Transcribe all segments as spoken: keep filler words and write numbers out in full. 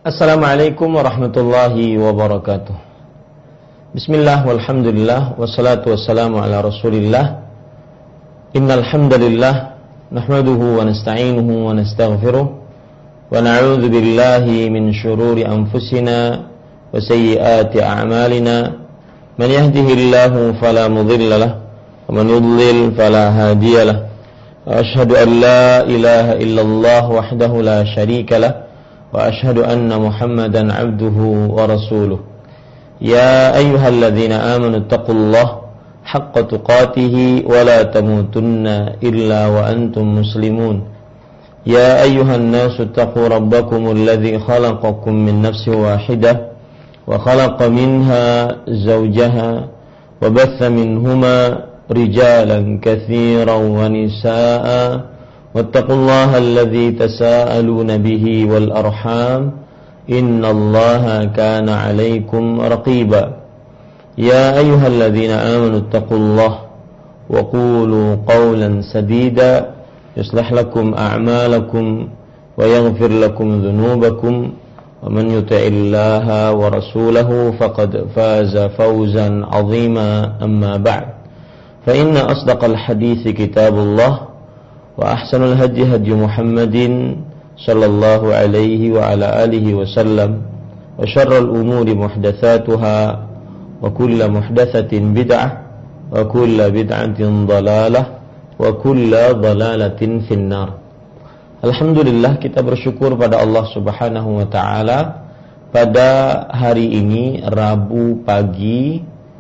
Assalamualaikum warahmatullahi wabarakatuh. Bismillah walhamdulillah wassalatu wassalamu ala Rasulillah. Innal hamdalillah nahmaduhu wa nasta'inuhu wa nastaghfiruh wa na'udzu billahi min shururi anfusina wa sayyiati a'malina. Man yahdihillahu fala mudilla lahu wa man yudlil fala hadiya lahu. Wa asyhadu an la ilaha illallah wahdahu la syarika lahu wa asyhadu anna Muhammadan abduhu wa rasuluh. Ya ayyuhalladzina amanu taqullaha haqqa tuqatih wa la tamutunna illa wa antum muslimun. Ya ayyuhan nasu taqu rabbakumul ladzi khalaqakum min nafsin wahidah wa khalaqa minha zawjaha wa batha minhuma rijalan katsiran wa nisaa'a wattaqullaha alladzi tasaaluna bihi wal arham innallaha kana 'alaikum raqiba. Ya ayyuhalladzina amanu taqullaha wa qulu qawlan sadida yuslih lakum a'malakum wa yaghfir lakum dhunubakum wa man yuti'illaha wa rasulahu faqad faza fawzan 'azima. Amma ba'd, fa inna asdaqal hadithi kitabullah wa ahsanul hadi hadi Muhammadin sallallahu alaihi wa ala alihi wa sallam wa syarrul umuri muhdatsatuha wa kullu muhdatsatin bid'ah wa kullu bid'atin dhalalah wa kullu dhalalatin finnar. Alhamdulillah, kita bersyukur pada Allah Subhanahu wa taala pada hari ini Rabu pagi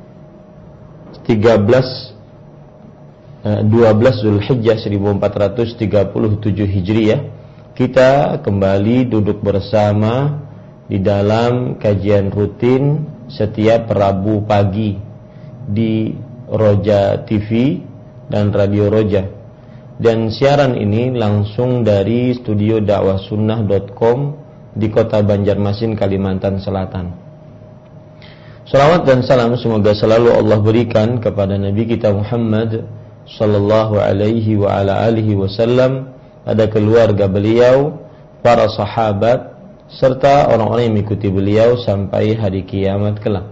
tiga belas dua belas Zulhijjah seribu empat ratus tiga puluh tujuh Hijriah, kita kembali duduk bersama di dalam kajian rutin setiap Rabu pagi di Roja T V dan Radio Roja. Dan siaran ini langsung dari studio dakwah sunnah dot com di kota Banjarmasin, Kalimantan Selatan. Salawat dan salam semoga selalu Allah berikan kepada Nabi kita Muhammad sallallahu alaihi wa ala alihi wasallam, pada keluarga beliau, para sahabat, serta orang-orang yang mengikuti beliau sampai hari kiamat kelak.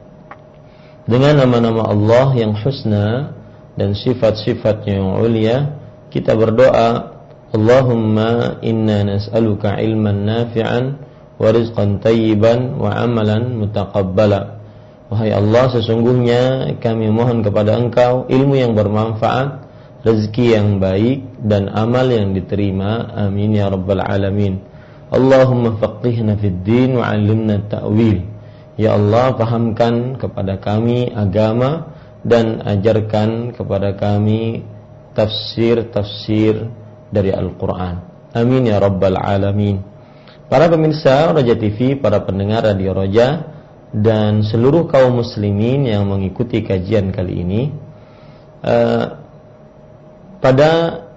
Dengan nama-nama Allah yang husna dan sifat-sifatnya yang ulia, kita berdoa, Allahumma inna nas'aluka ilman nafi'an wa rizqan tayyiban wa amalan mutaqabbala. Wahai Allah, sesungguhnya kami mohon kepada Engkau ilmu yang bermanfaat, rezeki yang baik, dan amal yang diterima. Amin ya rabbal alamin. Allahumma faqihna fid din wa 'allimna ta'wil. Ya Allah, fahamkan kepada kami agama dan ajarkan kepada kami tafsir-tafsir dari Al-Quran. Amin ya rabbal alamin. Para pemirsa Roja T V, para pendengar Radio Roja, dan seluruh kaum muslimin yang mengikuti kajian kali ini, uh, pada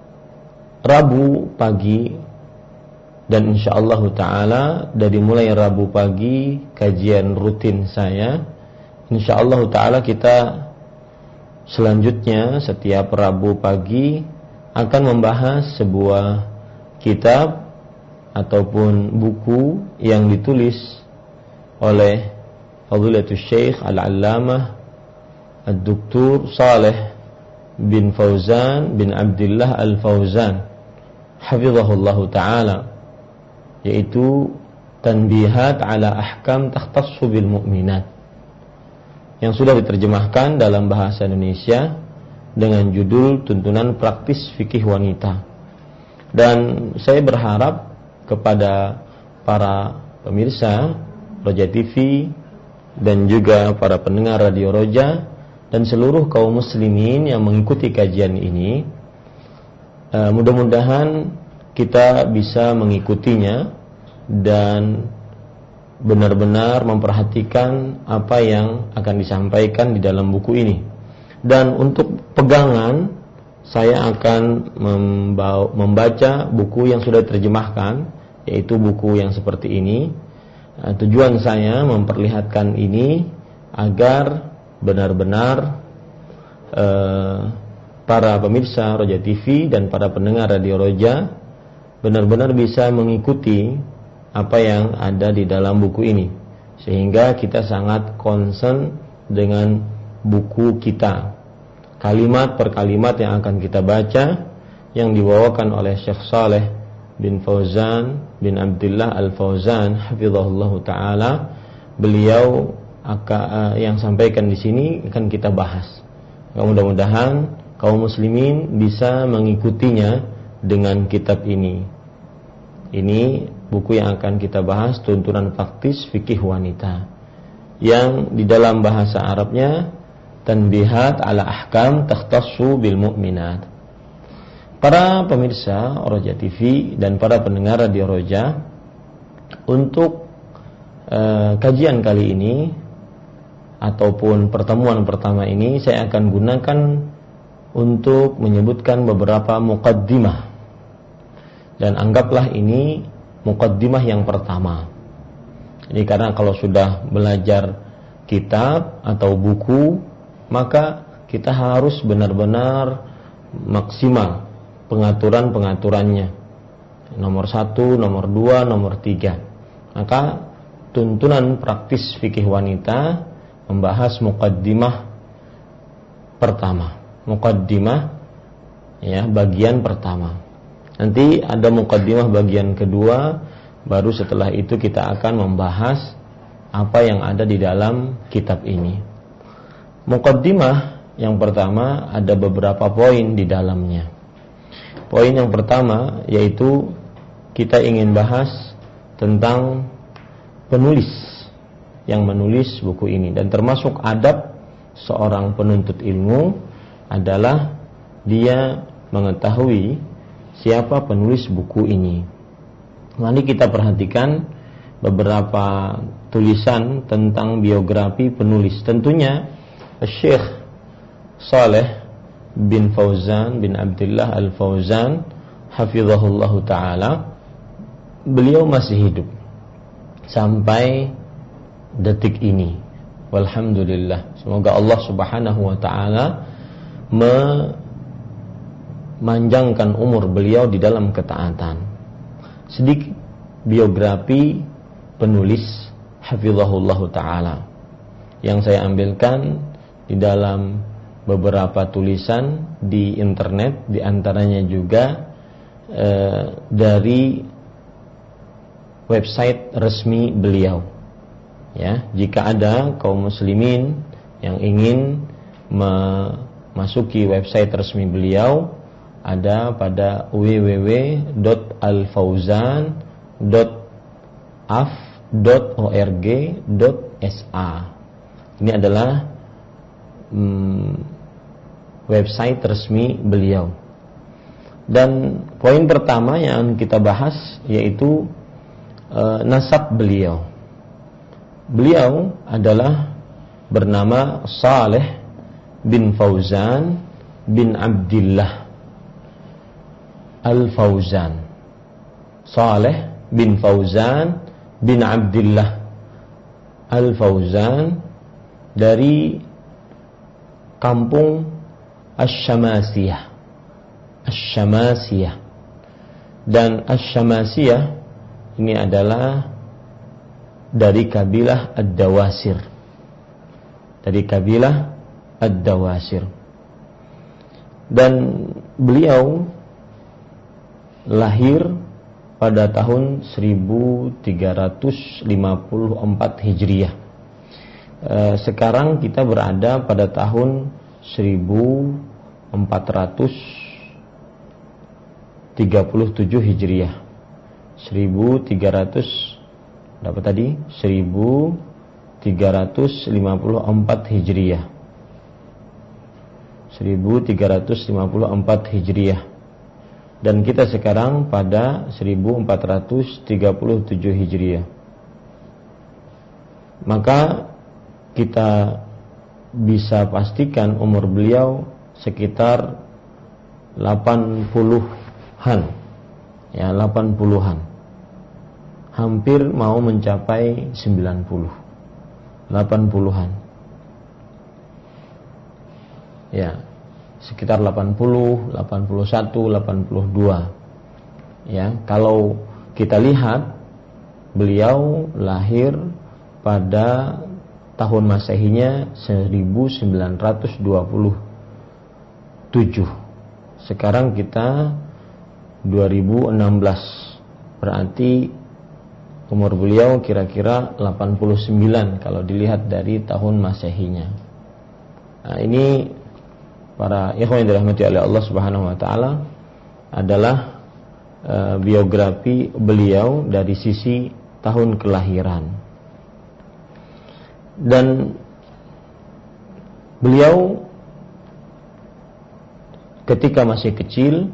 Rabu pagi, dan insyaallah ta'ala dari mulai Rabu pagi kajian rutin saya, insyaallah ta'ala kita selanjutnya setiap Rabu pagi akan membahas sebuah kitab ataupun buku yang ditulis oleh Fadilatul Syekh Al-Allamah Ad-Doktor Saleh bin Fauzan bin Abdullah Al-Fauzan hafizahullahu ta'ala, yaitu Tanbihat ala Ahkam Takhtassu bil Mu'minat, yang sudah diterjemahkan dalam bahasa Indonesia dengan judul Tuntunan Praktis Fikih Wanita. Dan saya berharap kepada para pemirsa Roja T V dan juga para pendengar Radio Roja dan seluruh kaum muslimin yang mengikuti kajian ini, uh, mudah-mudahan kita bisa mengikutinya dan benar-benar memperhatikan apa yang akan disampaikan di dalam buku ini. Dan untuk pegangan, saya akan membaca buku yang sudah diterjemahkan, yaitu buku yang seperti ini. Nah, tujuan saya memperlihatkan ini agar benar-benar eh, para pemirsa Roja T V dan para pendengar Radio Roja benar-benar bisa mengikuti apa yang ada di dalam buku ini, sehingga kita sangat concern dengan buku kita, kalimat per kalimat yang akan kita baca, yang dibawakan oleh Syekh Saleh bin Fauzan bin Abdullah Al-Fauzan hafizahullah taala. Beliau akan, yang sampaikan di sini akan kita bahas. Mudah-mudahan kaum muslimin bisa mengikutinya dengan kitab ini. Ini buku yang akan kita bahas, Tuntunan Praktis Fikih Wanita, yang di dalam bahasa Arabnya Tanbihat ala Ahkam Takhtassu bil Mu'minat. Para pemirsa Roja T V dan para pendengar Radio Roja, untuk eh, kajian kali ini ataupun pertemuan pertama ini saya akan gunakan untuk menyebutkan beberapa muqaddimah, dan anggaplah ini muqaddimah yang pertama. Ini karena kalau sudah belajar kitab atau buku, maka kita harus benar-benar maksimal pengaturan-pengaturannya. Nomor satu, nomor dua, nomor tiga. Maka tuntunan praktis fikih wanita membahas muqaddimah pertama. Muqaddimah ya, bagian pertama. Nanti ada muqaddimah bagian kedua, baru setelah itu kita akan membahas apa yang ada di dalam kitab ini. Muqaddimah yang pertama ada beberapa poin di dalamnya. Poin yang pertama yaitu kita ingin bahas tentang penulis yang menulis buku ini, dan termasuk adab seorang penuntut ilmu adalah dia mengetahui siapa penulis buku ini. Mari kita perhatikan beberapa tulisan tentang biografi penulis. Tentunya Syekh Saleh bin Fauzan bin Abdullah Al-Fauzan hafizahullahu taala, beliau masih hidup sampai detik ini. Walhamdulillah. Semoga Allah Subhanahu wa taala memanjangkan umur beliau di dalam ketaatan. Sedikit biografi penulis hafizahullahu taala yang saya ambilkan di dalam beberapa tulisan di internet, di antaranya juga eh, dari website resmi beliau. Ya, jika ada kaum muslimin yang ingin memasuki website resmi beliau, ada pada w w w dot alfauzan dot a f dot org dot s a. Ini adalah hmm, website resmi beliau. Dan poin pertama yang kita bahas yaitu e, nasab beliau. Beliau adalah bernama Saleh bin Fauzan bin Abdullah Al-Fauzan. Saleh bin Fauzan bin Abdullah Al-Fauzan dari kampung Asy-Syamasiyah. Asy-Syamasiyah. Dan Asy-Syamasiyah ini adalah dari kabilah Ad-Dawasir. Dari kabilah Ad-Dawasir. Dan beliau lahir pada tahun seribu tiga ratus lima puluh empat Hijriah. Sekarang kita berada pada tahun seribu empat ratus tiga puluh tujuh Hijriah. seribu tiga ratus dapat tadi seribu tiga ratus lima puluh empat Hijriah. seribu tiga ratus lima puluh empat Hijriah. Dan kita sekarang pada seribu empat ratus tiga puluh tujuh Hijriah. Maka kita bisa pastikan umur beliau sekitar delapan puluhan. Ya, delapan puluhan. Hampir mau mencapai sembilan puluh. delapan puluhan. Ya, sekitar delapan puluh, delapan puluh satu, delapan puluh dua. Ya, kalau kita lihat beliau lahir pada tahun Masehinya seribu sembilan ratus dua puluh tujuh. Sekarang kita dua ribu enam belas, berarti umur beliau kira-kira delapan puluh sembilan kalau dilihat dari tahun Masehinya. Nah, ini para ikhwan yang dirahmati oleh Allah Subhanahu wa taala adalah e, biografi beliau dari sisi tahun kelahiran. Dan beliau ketika masih kecil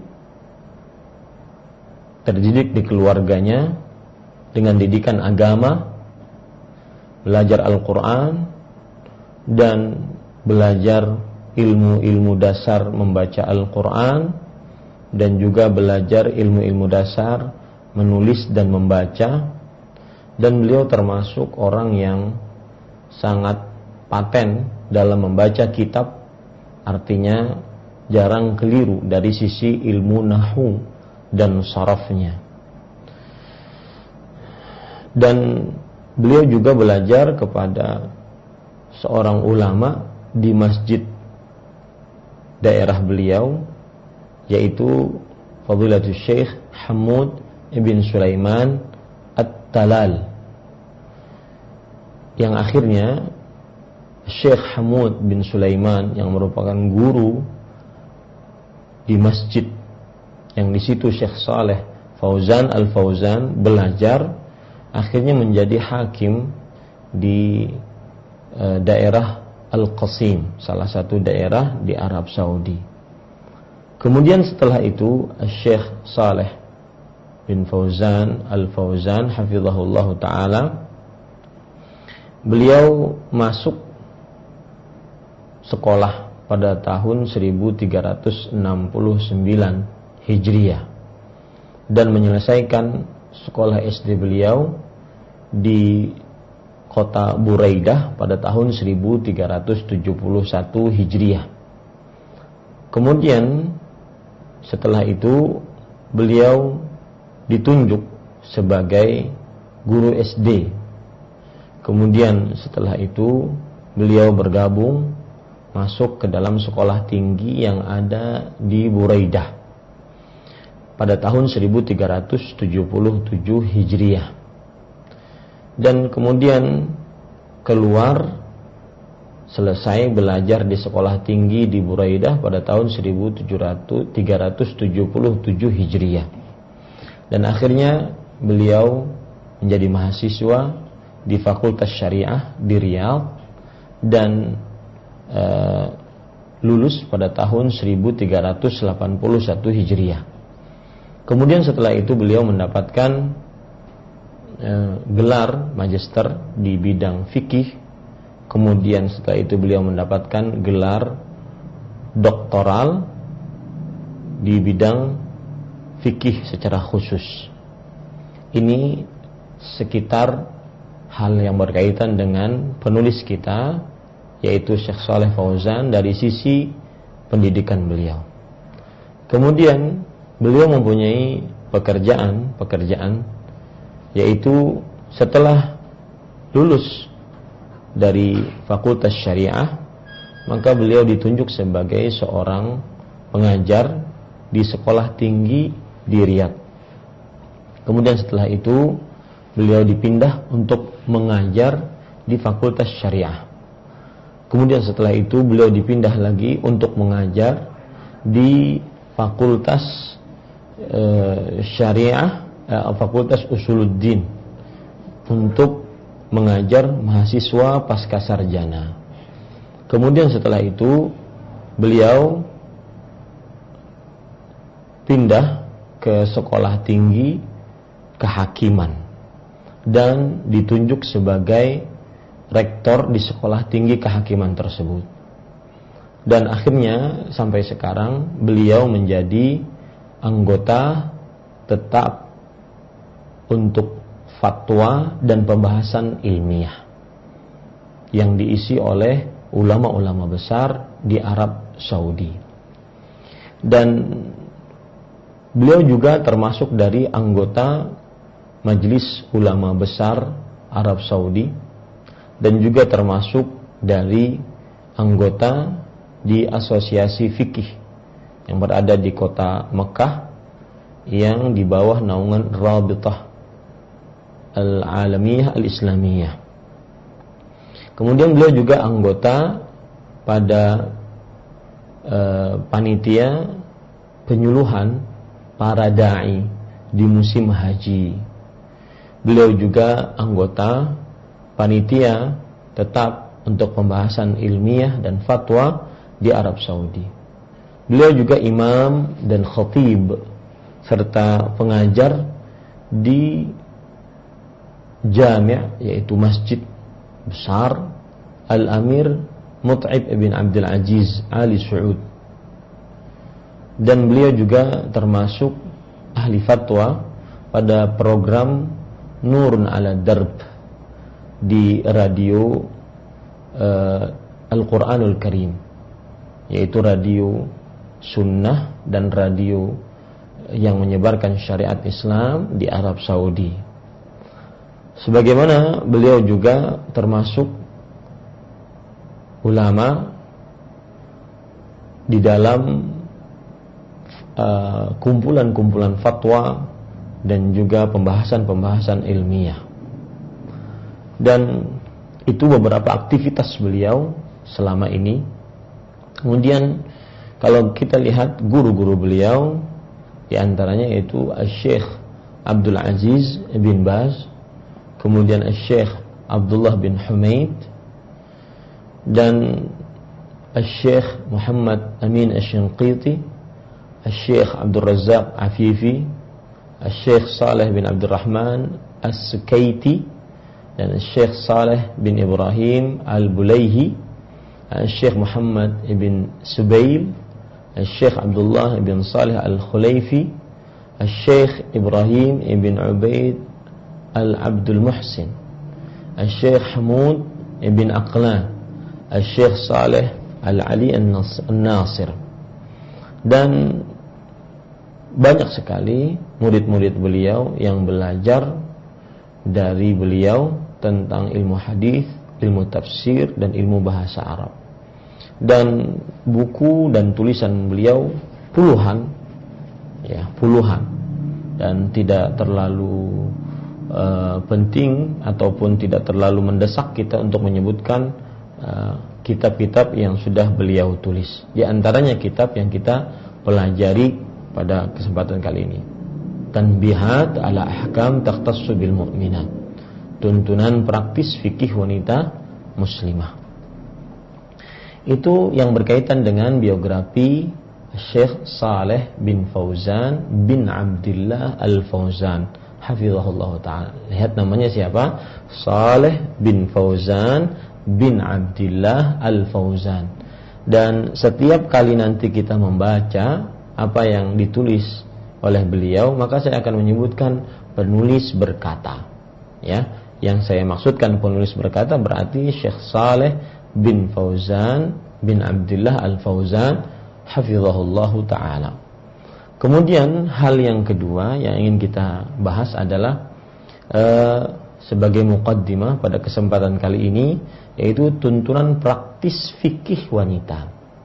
terdidik di keluarganya dengan didikan agama, belajar Al-Quran, dan belajar ilmu-ilmu dasar membaca Al-Quran, dan juga belajar ilmu-ilmu dasar menulis dan membaca. Dan beliau termasuk orang yang sangat paten dalam membaca kitab, artinya jarang keliru dari sisi ilmu nahwu dan sarafnya. Dan beliau juga belajar kepada seorang ulama di masjid daerah beliau, yaitu Fadilatul Syekh Hamud ibn Sulaiman At-Talal, yang akhirnya Syekh Hamud bin Sulaiman yang merupakan guru di masjid yang di situ Syekh Saleh Fauzan Al-Fauzan belajar, akhirnya menjadi hakim di e, daerah Al-Qasim, salah satu daerah di Arab Saudi. Kemudian setelah itu Syekh Saleh bin Fauzan Al-Fauzan hafizahullah ta'ala, beliau masuk sekolah pada tahun seribu tiga ratus enam puluh sembilan Hijriah dan menyelesaikan sekolah S D beliau di kota Buraidah pada tahun seribu tiga ratus tujuh puluh satu Hijriah. Kemudian setelah itu beliau ditunjuk sebagai guru S D. Kemudian setelah itu beliau bergabung masuk ke dalam sekolah tinggi yang ada di Buraidah pada tahun seribu tiga ratus tujuh puluh tujuh Hijriah. Dan kemudian keluar selesai belajar di sekolah tinggi di Buraidah pada tahun seribu tiga ratus tujuh puluh tujuh Hijriah. Dan akhirnya beliau menjadi mahasiswa di Fakultas Syariah di Riyadh dan uh, lulus pada tahun seribu tiga ratus delapan puluh satu Hijriah. Kemudian setelah itu beliau mendapatkan gelar magister di bidang fikih. Kemudian setelah itu beliau mendapatkan gelar doktoral di bidang fikih secara khusus. Ini sekitar hal yang berkaitan dengan penulis kita, yaitu Syekh Saleh Fauzan dari sisi pendidikan beliau. Kemudian beliau mempunyai pekerjaan-pekerjaan, yaitu setelah lulus dari Fakultas Syariah, maka beliau ditunjuk sebagai seorang pengajar di sekolah tinggi di Riyadh. Kemudian setelah itu beliau dipindah untuk mengajar di Fakultas Syariah. Kemudian setelah itu beliau dipindah lagi untuk mengajar di Fakultas eh, Syariah, Fakultas Usuluddin, untuk mengajar mahasiswa pasca sarjana. Kemudian setelah itu beliau pindah ke sekolah tinggi kehakiman dan ditunjuk sebagai rektor di sekolah tinggi kehakiman tersebut. Dan akhirnya sampai sekarang beliau menjadi anggota tetap untuk fatwa dan pembahasan ilmiah yang diisi oleh ulama-ulama besar di Arab Saudi. Dan beliau juga termasuk dari anggota Majelis Ulama Besar Arab Saudi dan juga termasuk dari anggota di Asosiasi Fikih yang berada di kota Mekah yang di bawah naungan Rabitah Al-Alamiyah Al-Islamiyah. Kemudian beliau juga anggota pada eh, panitia penyuluhan para da'i di musim haji. Beliau juga anggota panitia tetap untuk pembahasan ilmiah dan fatwa di Arab Saudi. Beliau juga imam dan khatib serta pengajar di jami' yaitu masjid besar Al-Amir Mut'ib ibn Abdul Aziz Ali Saud. Dan beliau juga termasuk ahli fatwa pada program Nurun ala Darb di radio uh, Al-Quranul Karim, yaitu radio sunnah dan radio yang menyebarkan syariat Islam di Arab Saudi. Sebagaimana beliau juga termasuk ulama di dalam uh, kumpulan-kumpulan fatwa dan juga pembahasan-pembahasan ilmiah. Dan itu beberapa aktivitas beliau selama ini. Kemudian kalau kita lihat guru-guru beliau, di antaranya yaitu Syekh Abdul Aziz bin Baz, kemudian Syekh Abdullah bin Humaid, dan Syekh Muhammad Amin Asy-Shinqiti, Syekh Abdul Razzaq Afifi, Syekh Saleh bin Abdul Rahman As-Sukaiti, dan Syekh Saleh bin Ibrahim Al-Bulayhi, Syekh Muhammad ibn Subail, Syekh Abdullah ibn Saleh Al-Khulayfi, Syekh Ibrahim ibn Ubaid Al-Abdul Muhsin, Syekh Hamud ibn Aqlan, Syekh Saleh Al-Ali An-Nasir. Dan banyak sekali murid-murid beliau yang belajar dari beliau tentang ilmu hadis, ilmu tafsir, dan ilmu bahasa Arab. Dan buku dan tulisan beliau puluhan, ya puluhan, dan tidak terlalu uh, penting ataupun tidak terlalu mendesak kita untuk menyebutkan uh, kitab-kitab yang sudah beliau tulis. Di antaranya kitab yang kita pelajari pada kesempatan kali ini, Tanbihat ala ahkam takhtassu bil mu'minat, tuntunan praktis fikih wanita muslimah. Itu yang berkaitan dengan biografi Syekh Saleh bin Fauzan bin Abdullah Al-Fauzan hafizahullah ta'ala. Lihat namanya siapa? Saleh bin Fauzan bin Abdullah Al-Fauzan. Dan setiap kali nanti kita membaca apa yang ditulis oleh beliau, maka saya akan menyebutkan penulis berkata. Ya, yang saya maksudkan penulis berkata berarti Syekh Saleh bin Fauzan bin Abdullah Al-Fauzan hafizahullahu ta'ala. Kemudian hal yang kedua yang ingin kita bahas adalah uh, sebagai muqaddimah pada kesempatan kali ini, yaitu tuntunan praktis fikih wanita.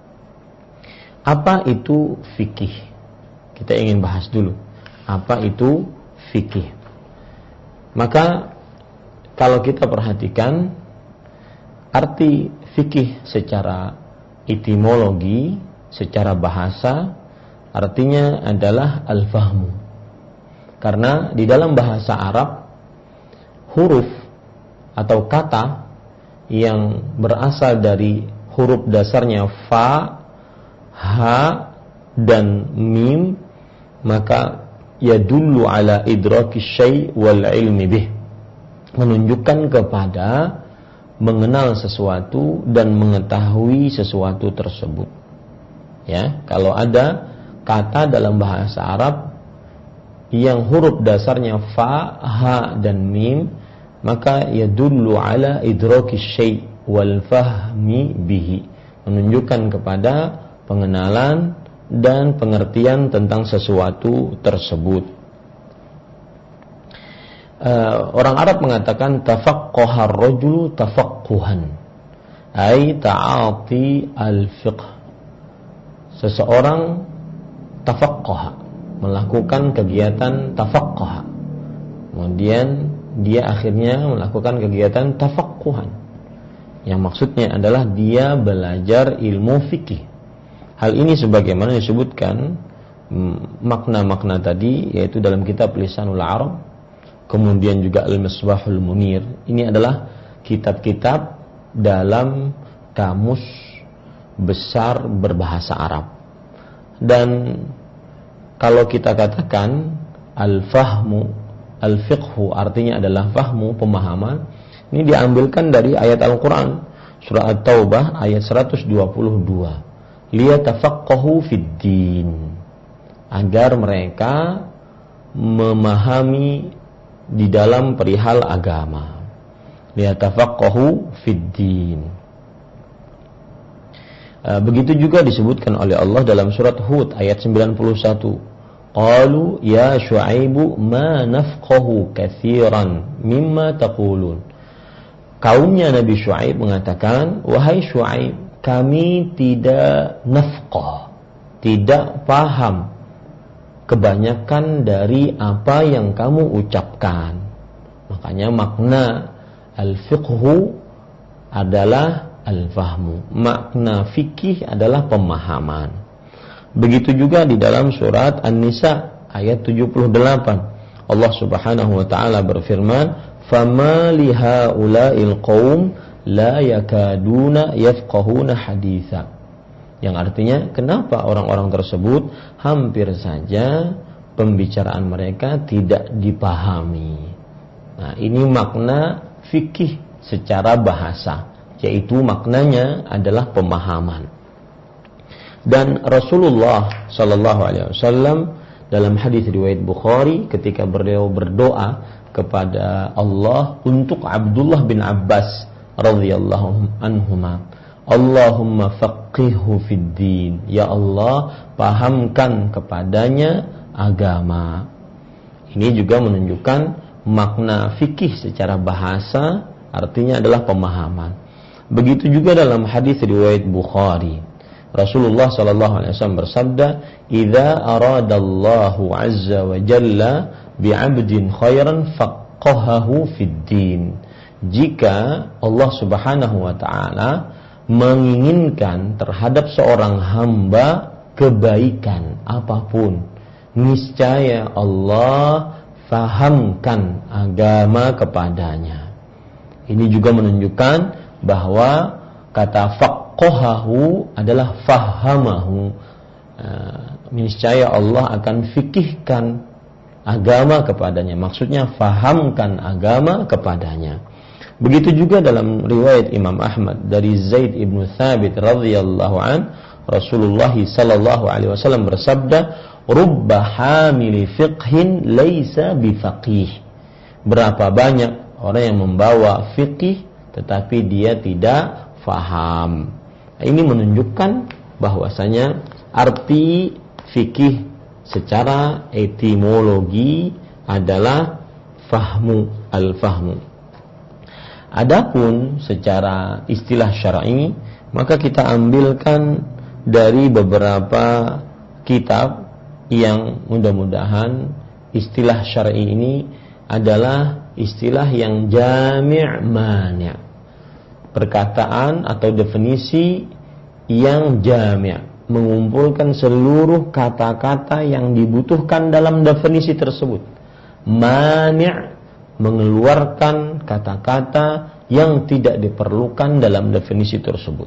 Apa itu fikih? Kita ingin bahas dulu. Apa itu fikih? Maka kalau kita perhatikan arti fikih secara etimologi, secara bahasa, artinya adalah al-fahmu. Karena di dalam bahasa Arab, huruf atau kata yang berasal dari huruf dasarnya fa, ha, dan mim, maka yadullu ala idraki syai' wal ilmi bih, menunjukkan kepada mengenal sesuatu dan mengetahui sesuatu tersebut. Ya, kalau ada kata dalam bahasa Arab yang huruf dasarnya fa, ha, dan mim, maka yadullu ala idraki syai' wal fahmi bihi, menunjukkan kepada pengenalan dan pengertian tentang sesuatu tersebut. uh, orang Arab mengatakan tafaqqaha ar-rajulu tafaqquhan, ai ta'ati al-fiqh. Seseorang tafaqqaha, melakukan kegiatan tafaqqaha, kemudian dia akhirnya melakukan kegiatan tafaqquhan, yang maksudnya adalah dia belajar ilmu fikih. Hal ini sebagaimana disebutkan makna-makna tadi, yaitu dalam kitab Lisanul Arab, kemudian juga Al-Misbahul Munir. Ini adalah kitab-kitab dalam kamus besar berbahasa Arab. Dan kalau kita katakan al-fahmu, al-fiqhu artinya adalah fahmu, pemahaman, ini diambilkan dari ayat Al-Quran surah At-Taubah ayat seratus dua puluh dua, liyatafaqqahu fid-din, agar mereka memahami di dalam perihal agama. Liyatafaqqahu fid-din. Begitu juga disebutkan oleh Allah dalam surat Hud ayat sembilan puluh satu. Qalu ya Syu'aibu ma nafqahu katsiran mimma taqulun. Kaumnya Nabi Syu'aib mengatakan, wahai Syu'aib, kami tidak nafqah, tidak paham kebanyakan dari apa yang kamu ucapkan. Makanya makna al-fiqhu adalah al-fahmu, makna fikih adalah pemahaman. Begitu juga di dalam surat An-Nisa ayat tujuh puluh delapan, Allah Subhanahu wa taala berfirman, "Fama lihaula'il qaum la yakaduna yafqahuna haditsa." Yang artinya, kenapa orang-orang tersebut hampir saja pembicaraan mereka tidak dipahami. Nah, ini makna fikih secara bahasa, yaitu maknanya adalah pemahaman. Dan Rasulullah sallallahu alaihi wasallam dalam hadis riwayat Bukhari ketika beliau berdoa kepada Allah untuk Abdullah bin Abbas radhiyallahu anhuma, Allahumma faqihhu fid din, ya Allah pahamkan kepadanya agama. Ini juga menunjukkan makna fikih secara bahasa, artinya adalah pemahaman. Begitu juga dalam hadis riwayat Bukhari, Rasulullah sallallahu alaihi wasallam bersabda, "Idza aradallahu azza wa jalla bi'abdin khairan faqahahu fid din." Jika Allah Subhanahu wa taala menginginkan terhadap seorang hamba kebaikan apapun, niscaya Allah fahamkan agama kepadanya. Ini juga menunjukkan bahwa kata faqahahu adalah fahamahu. Niscaya Allah akan fikihkan agama kepadanya. Maksudnya fahamkan agama kepadanya. Begitu juga dalam riwayat Imam Ahmad dari Zaid ibn Thabit radhiyallahu an, Rasulullah sallallahu alaihi wasallam bersabda, "Rubba hamili fiqhin laisa bifaqih." Berapa banyak orang yang membawa fikih tetapi dia tidak faham. Ini menunjukkan bahwasanya arti fikih secara etimologi adalah fahmu, al-fahmu. Adapun secara istilah syar'i, maka kita ambilkan dari beberapa kitab yang mudah-mudahan istilah syar'i ini adalah istilah yang jami' mani'. Perkataan atau definisi yang jami', mengumpulkan seluruh kata-kata yang dibutuhkan dalam definisi tersebut. Mani', mengeluarkan kata-kata yang tidak diperlukan dalam definisi tersebut.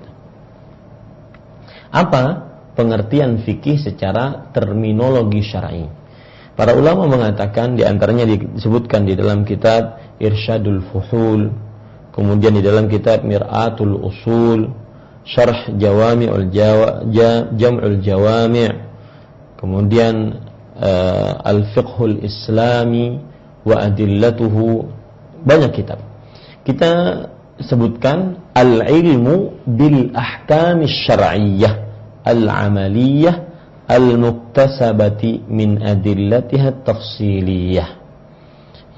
Apa pengertian fikih secara terminologi syar'i? Para ulama mengatakan, di antaranya disebutkan di dalam kitab Irsyadul Fuhul, kemudian di dalam kitab Mir'atul Usul, Syarh Jawami'ul Jawa, Jam'ul Jawami', kemudian uh, Al-Fiqhul Islami wa adillatuhu, banyak kitab. Kita sebutkan al-ilmu bil ahkam syar'iyyah al-amaliyah al-muktasabati min adillatiha tafsiliyah. Ya,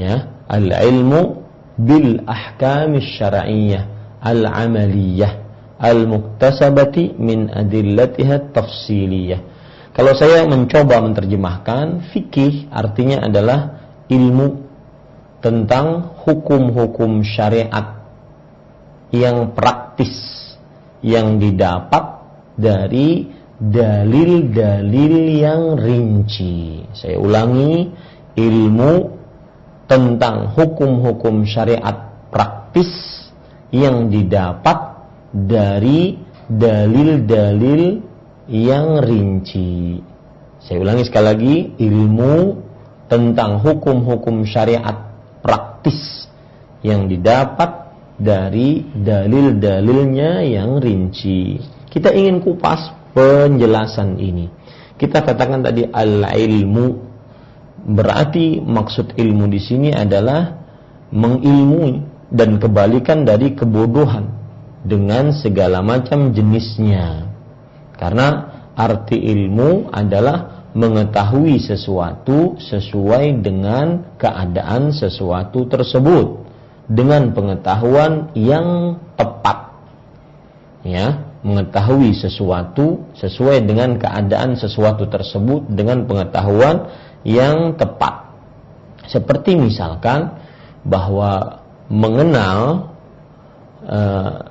al-ilmu bil ahkam syar'iyyah al-amaliyah al-muktasabati min adillatiha tafsiliyah. Kalau saya mencoba menerjemahkan, fikih artinya adalah ilmu tentang hukum-hukum syariat yang praktis yang didapat dari dalil-dalil yang rinci. Saya ulangi, ilmu tentang hukum-hukum syariat praktis yang didapat dari dalil-dalil yang rinci. Saya ulangi sekali lagi, ilmu tentang hukum-hukum syariat praktis yang didapat dari dalil-dalilnya yang rinci. Kita ingin kupas penjelasan ini. Kita katakan tadi al-ilmu, berarti maksud ilmu di sini adalah mengilmui dan kebalikan dari kebodohan dengan segala macam jenisnya. Karena arti ilmu adalah mengetahui sesuatu sesuai dengan keadaan sesuatu tersebut dengan pengetahuan yang tepat. Ya, mengetahui sesuatu sesuai dengan keadaan sesuatu tersebut dengan pengetahuan yang tepat. Seperti misalkan bahwa mengenal uh,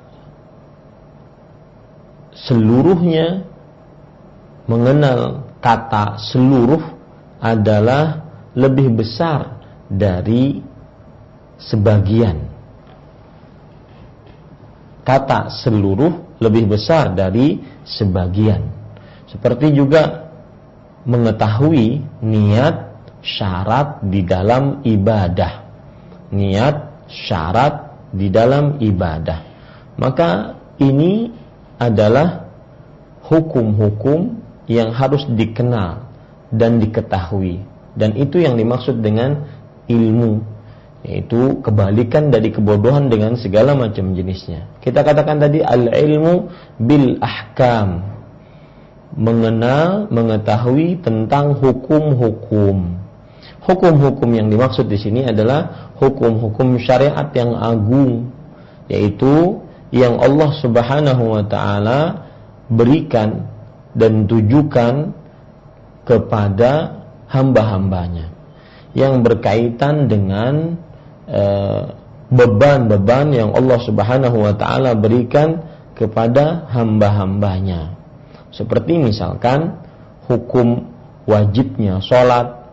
seluruhnya, mengenal kata seluruh adalah lebih besar dari sebagian. Kata seluruh lebih besar dari sebagian. Seperti juga mengetahui niat syarat di dalam ibadah. Niat syarat di dalam ibadah. Maka ini adalah hukum-hukum yang harus dikenal dan diketahui, dan itu yang dimaksud dengan ilmu, yaitu kebalikan dari kebodohan dengan segala macam jenisnya. Kita katakan tadi al-ilmu bil ahkam, mengenal, mengetahui tentang hukum-hukum. Hukum-hukum yang dimaksud di sini adalah hukum-hukum syariat yang agung, yaitu yang Allah Subhanahu wa ta'ala berikan dan tujukan kepada hamba-hambanya, yang berkaitan dengan e, beban-beban yang Allah Subhanahu wa ta'ala berikan kepada hamba-hambanya. Seperti misalkan hukum wajibnya sholat,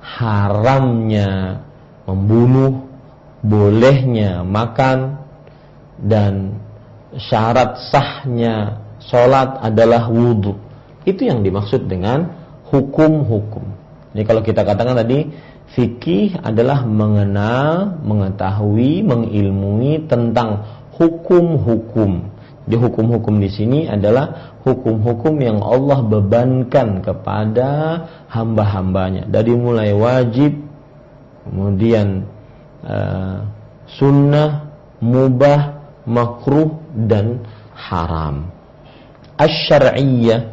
haramnya membunuh, bolehnya makan, dan syarat sahnya sholat adalah wudhu. Itu yang dimaksud dengan hukum-hukum. Jadi kalau kita katakan tadi, fikih adalah mengenal, mengetahui, mengilmui tentang hukum-hukum. Di hukum-hukum di sini adalah hukum-hukum yang Allah bebankan kepada hamba-hambanya, dari mulai wajib, kemudian uh, sunnah, mubah, makruh, dan haram. Asy-syar'iyyah,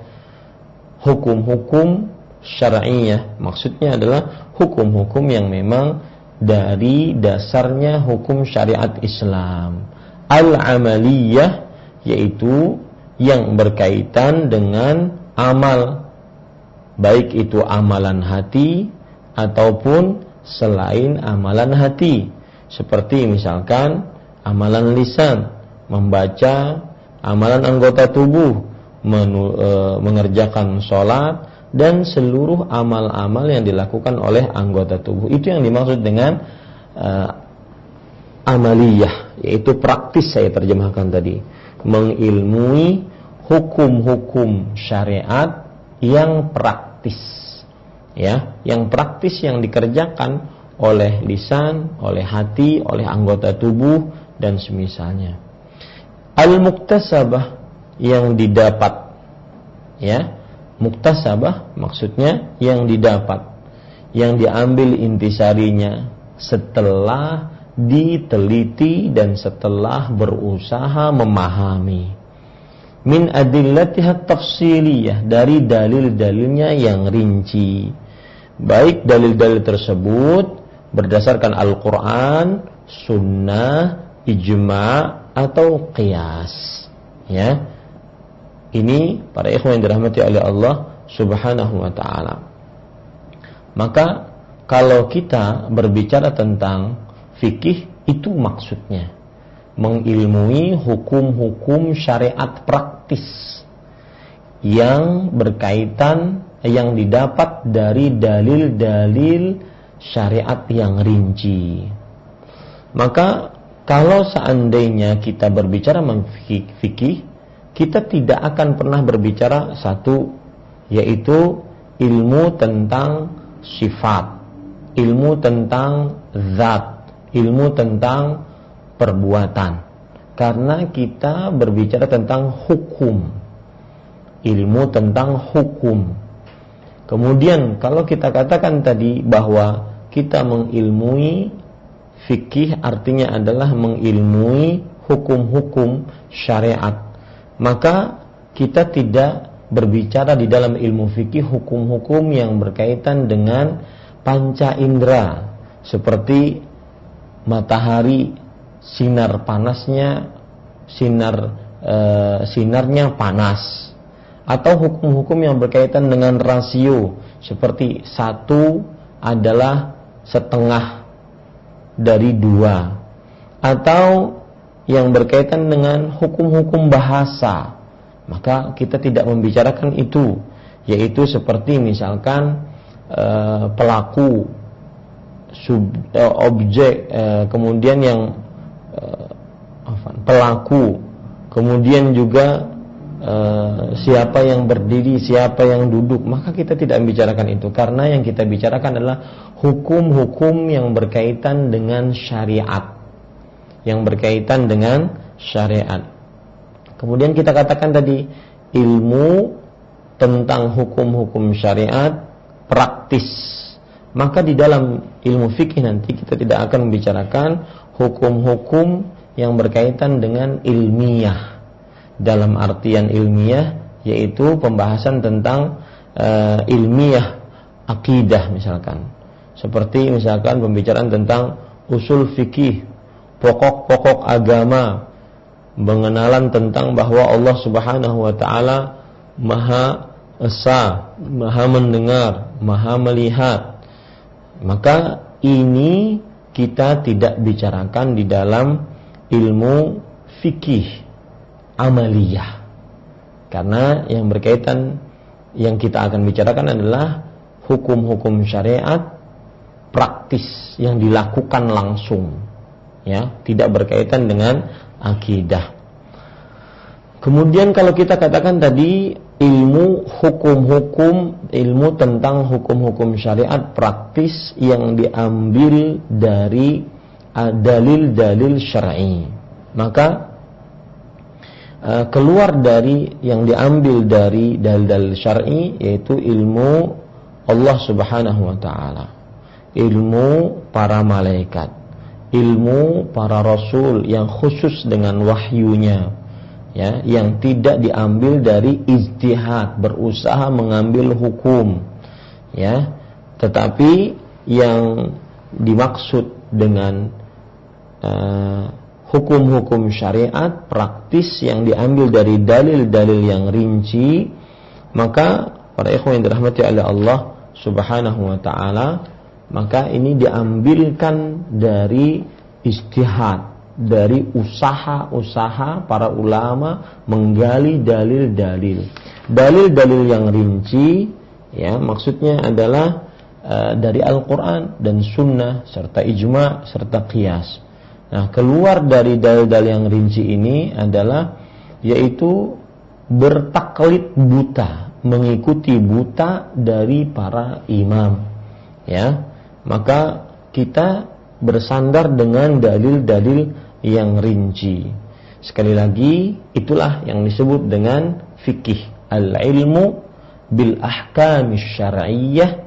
hukum-hukum syar'iyyah, maksudnya adalah hukum-hukum yang memang dari dasarnya hukum syariat Islam. Al-amaliyah, yaitu yang berkaitan dengan amal, baik itu amalan hati ataupun selain amalan hati. Seperti misalkan amalan lisan, membaca, amalan anggota tubuh, menu, e, mengerjakan sholat, dan seluruh amal-amal yang dilakukan oleh anggota tubuh. Itu yang dimaksud dengan e, amaliyah, yaitu praktis. Saya terjemahkan tadi, mengilmui hukum-hukum syariat yang praktis, ya, yang praktis, yang dikerjakan oleh lisan, oleh hati, oleh anggota tubuh, dan semisalnya. Al-muktasabah, yang didapat, ya, muktasabah maksudnya yang didapat, yang diambil intisarinya setelah diteliti dan setelah berusaha memahami. Min adillatiha tafsiliyah, dari dalil-dalilnya yang rinci. Baik dalil-dalil tersebut berdasarkan Al-Quran, Sunnah, Ijma' atau Qiyas. Ya, ini para ikhwan yang dirahmati oleh Allah Subhanahu wa ta'ala. Maka kalau kita berbicara tentang fikih, itu maksudnya mengilmui hukum-hukum syariat praktis yang berkaitan, yang didapat dari dalil-dalil syariat yang rinci. Maka kalau seandainya kita berbicara tentang fikih, kita tidak akan pernah berbicara satu, yaitu ilmu tentang sifat, ilmu tentang zat, ilmu tentang perbuatan. Karena kita berbicara tentang hukum, ilmu tentang hukum. Kemudian kalau kita katakan tadi bahwa kita mengilmui fikih, artinya adalah mengilmui hukum-hukum syariat, maka kita tidak berbicara di dalam ilmu fikih hukum-hukum yang berkaitan dengan panca indera, seperti matahari, sinar panasnya, sinar e, sinarnya panas, atau hukum-hukum yang berkaitan dengan rasio, seperti satu adalah setengah dari dua, atau yang berkaitan dengan hukum-hukum bahasa, maka kita tidak membicarakan itu, yaitu seperti misalkan e, pelaku, sub, e, objek, e, kemudian yang e, pelaku, kemudian juga e, siapa yang berdiri, siapa yang duduk, maka kita tidak membicarakan itu, karena yang kita bicarakan adalah hukum-hukum yang berkaitan dengan syariat, yang berkaitan dengan syariat. Kemudian kita katakan tadi ilmu tentang hukum-hukum syariat praktis. Maka di dalam ilmu fikih nanti kita tidak akan membicarakan hukum-hukum yang berkaitan dengan ilmiah. Dalam artian ilmiah yaitu pembahasan tentang uh, ilmiah akidah misalkan. Seperti misalkan pembicaraan tentang usul fikih, pokok-pokok agama, pengenalan tentang bahwa Allah Subhanahu wa ta'ala Maha Esa, Maha mendengar, Maha melihat. Maka ini kita tidak bicarakan di dalam ilmu fikih amaliyah, karena yang berkaitan, yang kita akan bicarakan adalah hukum-hukum syariat praktis yang dilakukan langsung, ya, tidak berkaitan dengan akidah. Kemudian kalau kita katakan tadi ilmu hukum-hukum, ilmu tentang hukum-hukum syariat praktis yang diambil dari uh, dalil-dalil syar'i, maka uh, keluar dari yang diambil dari dalil-dalil syar'i yaitu ilmu Allah Subhanahu wa ta'ala, ilmu para malaikat, ilmu para rasul yang khusus dengan wahyunya, ya, yang tidak diambil dari ijtihad, berusaha mengambil hukum, ya, tetapi yang dimaksud dengan uh, hukum-hukum syariat praktis yang diambil dari dalil-dalil yang rinci. Maka para ikhwan yang dirahmati oleh Allah Subhanahu wa ta'ala, maka ini diambilkan dari ijtihad, dari usaha-usaha para ulama menggali dalil-dalil. Dalil-dalil yang rinci, ya, maksudnya adalah uh, dari Al-Quran dan Sunnah serta Ijma' serta Qiyas. Nah, keluar dari dalil-dalil yang rinci ini adalah yaitu bertaklid buta, mengikuti buta dari para imam, ya. Maka kita bersandar dengan dalil-dalil yang rinci. Sekali lagi, itulah yang disebut dengan fikih, al-ilmu bil ahkam syar'iyyah,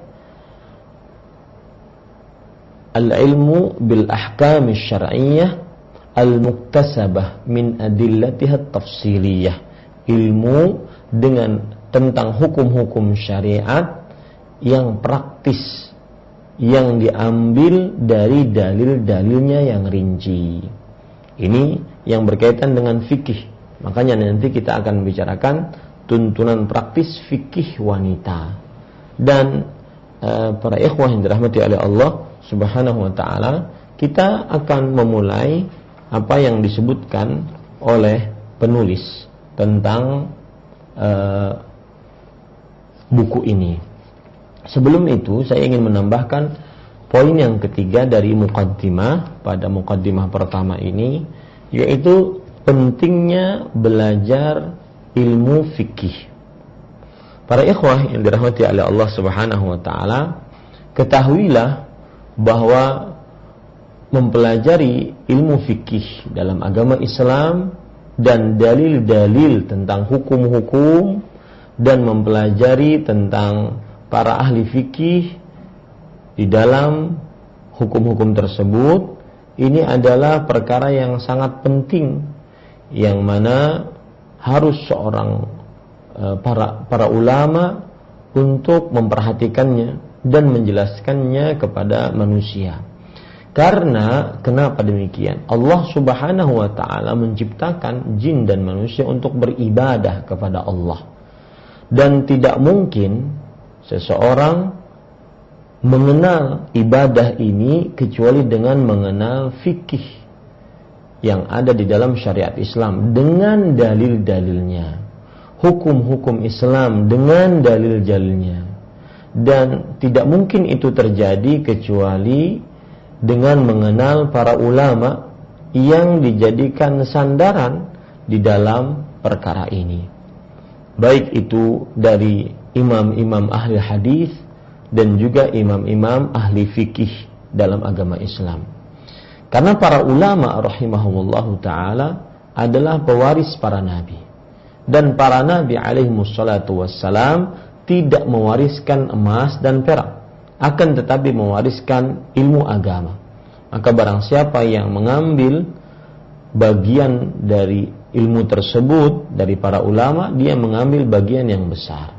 al-ilmu bil ahkam syar'iyyah al-muktasabah min adillatiha tafsiliyah, ilmu dengan tentang hukum-hukum syariat yang praktis, yang diambil dari dalil-dalilnya yang rinci. Ini yang berkaitan dengan fikih. Makanya nanti kita akan membicarakan tuntunan praktis fikih wanita. Dan uh, para ikhwah yang dirahmati oleh Allah Subhanahu wa taala, kita akan memulai apa yang disebutkan oleh penulis tentang uh, buku ini. Sebelum itu saya ingin menambahkan poin yang ketiga dari muqaddimah pada muqaddimah pertama ini, yaitu pentingnya belajar ilmu fikih. Para ikhwah yang dirahmati oleh Allah Subhanahu wa taala, ketahuilah bahwa mempelajari ilmu fikih dalam agama Islam dan dalil-dalil tentang hukum-hukum dan mempelajari tentang para ahli fikih di dalam hukum-hukum tersebut, ini adalah perkara yang sangat penting, yang mana harus seorang para para ulama untuk memperhatikannya dan menjelaskannya kepada manusia. Karena kenapa demikian? Allah Subhanahu wa taala menciptakan jin dan manusia untuk beribadah kepada Allah. Dan tidak mungkin seseorang mengenal ibadah ini kecuali dengan mengenal fikih yang ada di dalam syariat Islam dengan dalil-dalilnya, hukum-hukum Islam dengan dalil-dalilnya. Dan tidak mungkin itu terjadi kecuali dengan mengenal para ulama yang dijadikan sandaran di dalam perkara ini. Baik itu dari imam-imam ahli hadis dan juga imam-imam ahli fikih dalam agama Islam. Karena para ulama rahimahumullahu ta'ala adalah pewaris para nabi. Dan para nabi alaihimussalatu wassalam tidak mewariskan emas dan perak, akan tetapi mewariskan ilmu agama. Maka barang siapa yang mengambil bagian dari ilmu tersebut dari para ulama, dia mengambil bagian yang besar.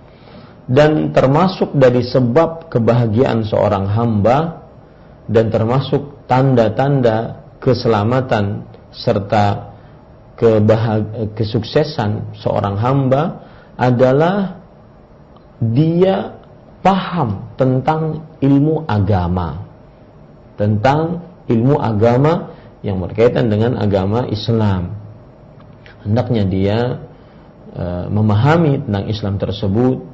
Dan termasuk dari sebab kebahagiaan seorang hamba dan termasuk tanda-tanda keselamatan serta kebahag- kesuksesan seorang hamba adalah dia paham tentang ilmu agama, tentang ilmu agama yang berkaitan dengan agama Islam. Hendaknya dia uh, memahami tentang Islam tersebut,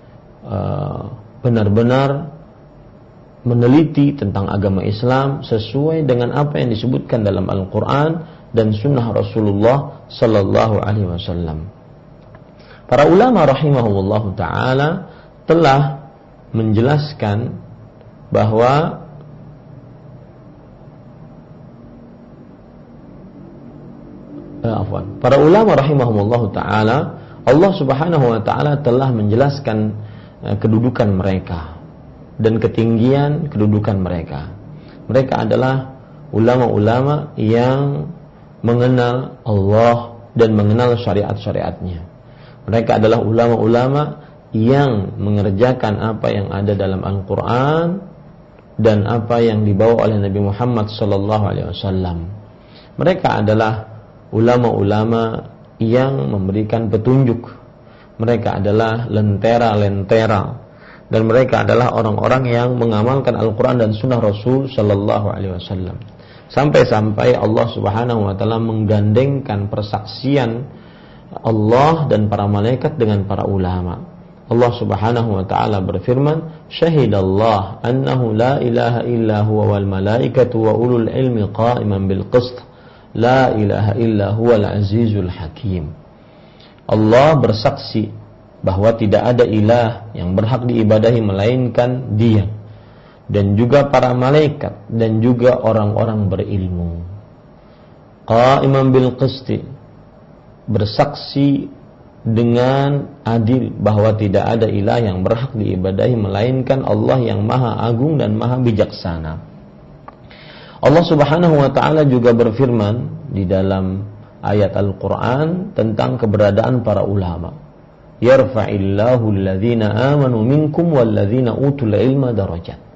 uh, benar-benar meneliti tentang agama Islam sesuai dengan apa yang disebutkan dalam Al-Quran dan Sunnah Rasulullah Sallallahu Alaihi Wasallam. Para ulama rahimahullahu ta'ala telah menjelaskan bahwa Afwan. Para ulama rahimahumullah ta'ala, Allah subhanahu wa ta'ala telah menjelaskan uh, kedudukan mereka dan ketinggian kedudukan mereka. Mereka adalah ulama-ulama yang mengenal Allah dan mengenal syariat-syariatnya. Mereka adalah ulama-ulama yang mengerjakan apa yang ada dalam Al-Quran dan apa yang dibawa oleh Nabi Muhammad sallallahu alaihi wasallam. Mereka adalah ulama-ulama yang memberikan petunjuk. Mereka adalah lentera-lentera dan mereka adalah orang-orang yang mengamalkan Al-Quran dan Sunnah Rasul Sallallahu Alaihi Wasallam. Sampai-sampai Allah Subhanahu Wa Taala menggandengkan persaksian Allah dan para malaikat dengan para ulama. Allah Subhanahu Wa Taala berfirman, "Syahidallah annahu la ilaha illa huwa wal malaikatu wa ulul ilmi qa'iman bil qist." La ilaha illa huwal azizul hakim. Allah bersaksi bahwa tidak ada ilah yang berhak diibadahi melainkan Dia, dan juga para malaikat dan juga orang-orang berilmu. Qa'iman bil qisti, bersaksi dengan adil bahwa tidak ada ilah yang berhak diibadahi melainkan Allah yang maha agung dan maha bijaksana. Allah Subhanahu wa ta'ala juga berfirman di dalam ayat Al-Quran tentang keberadaan para ulama. Yarfa'illahu alladhina amanu minkum walladhina utul ilma darajat.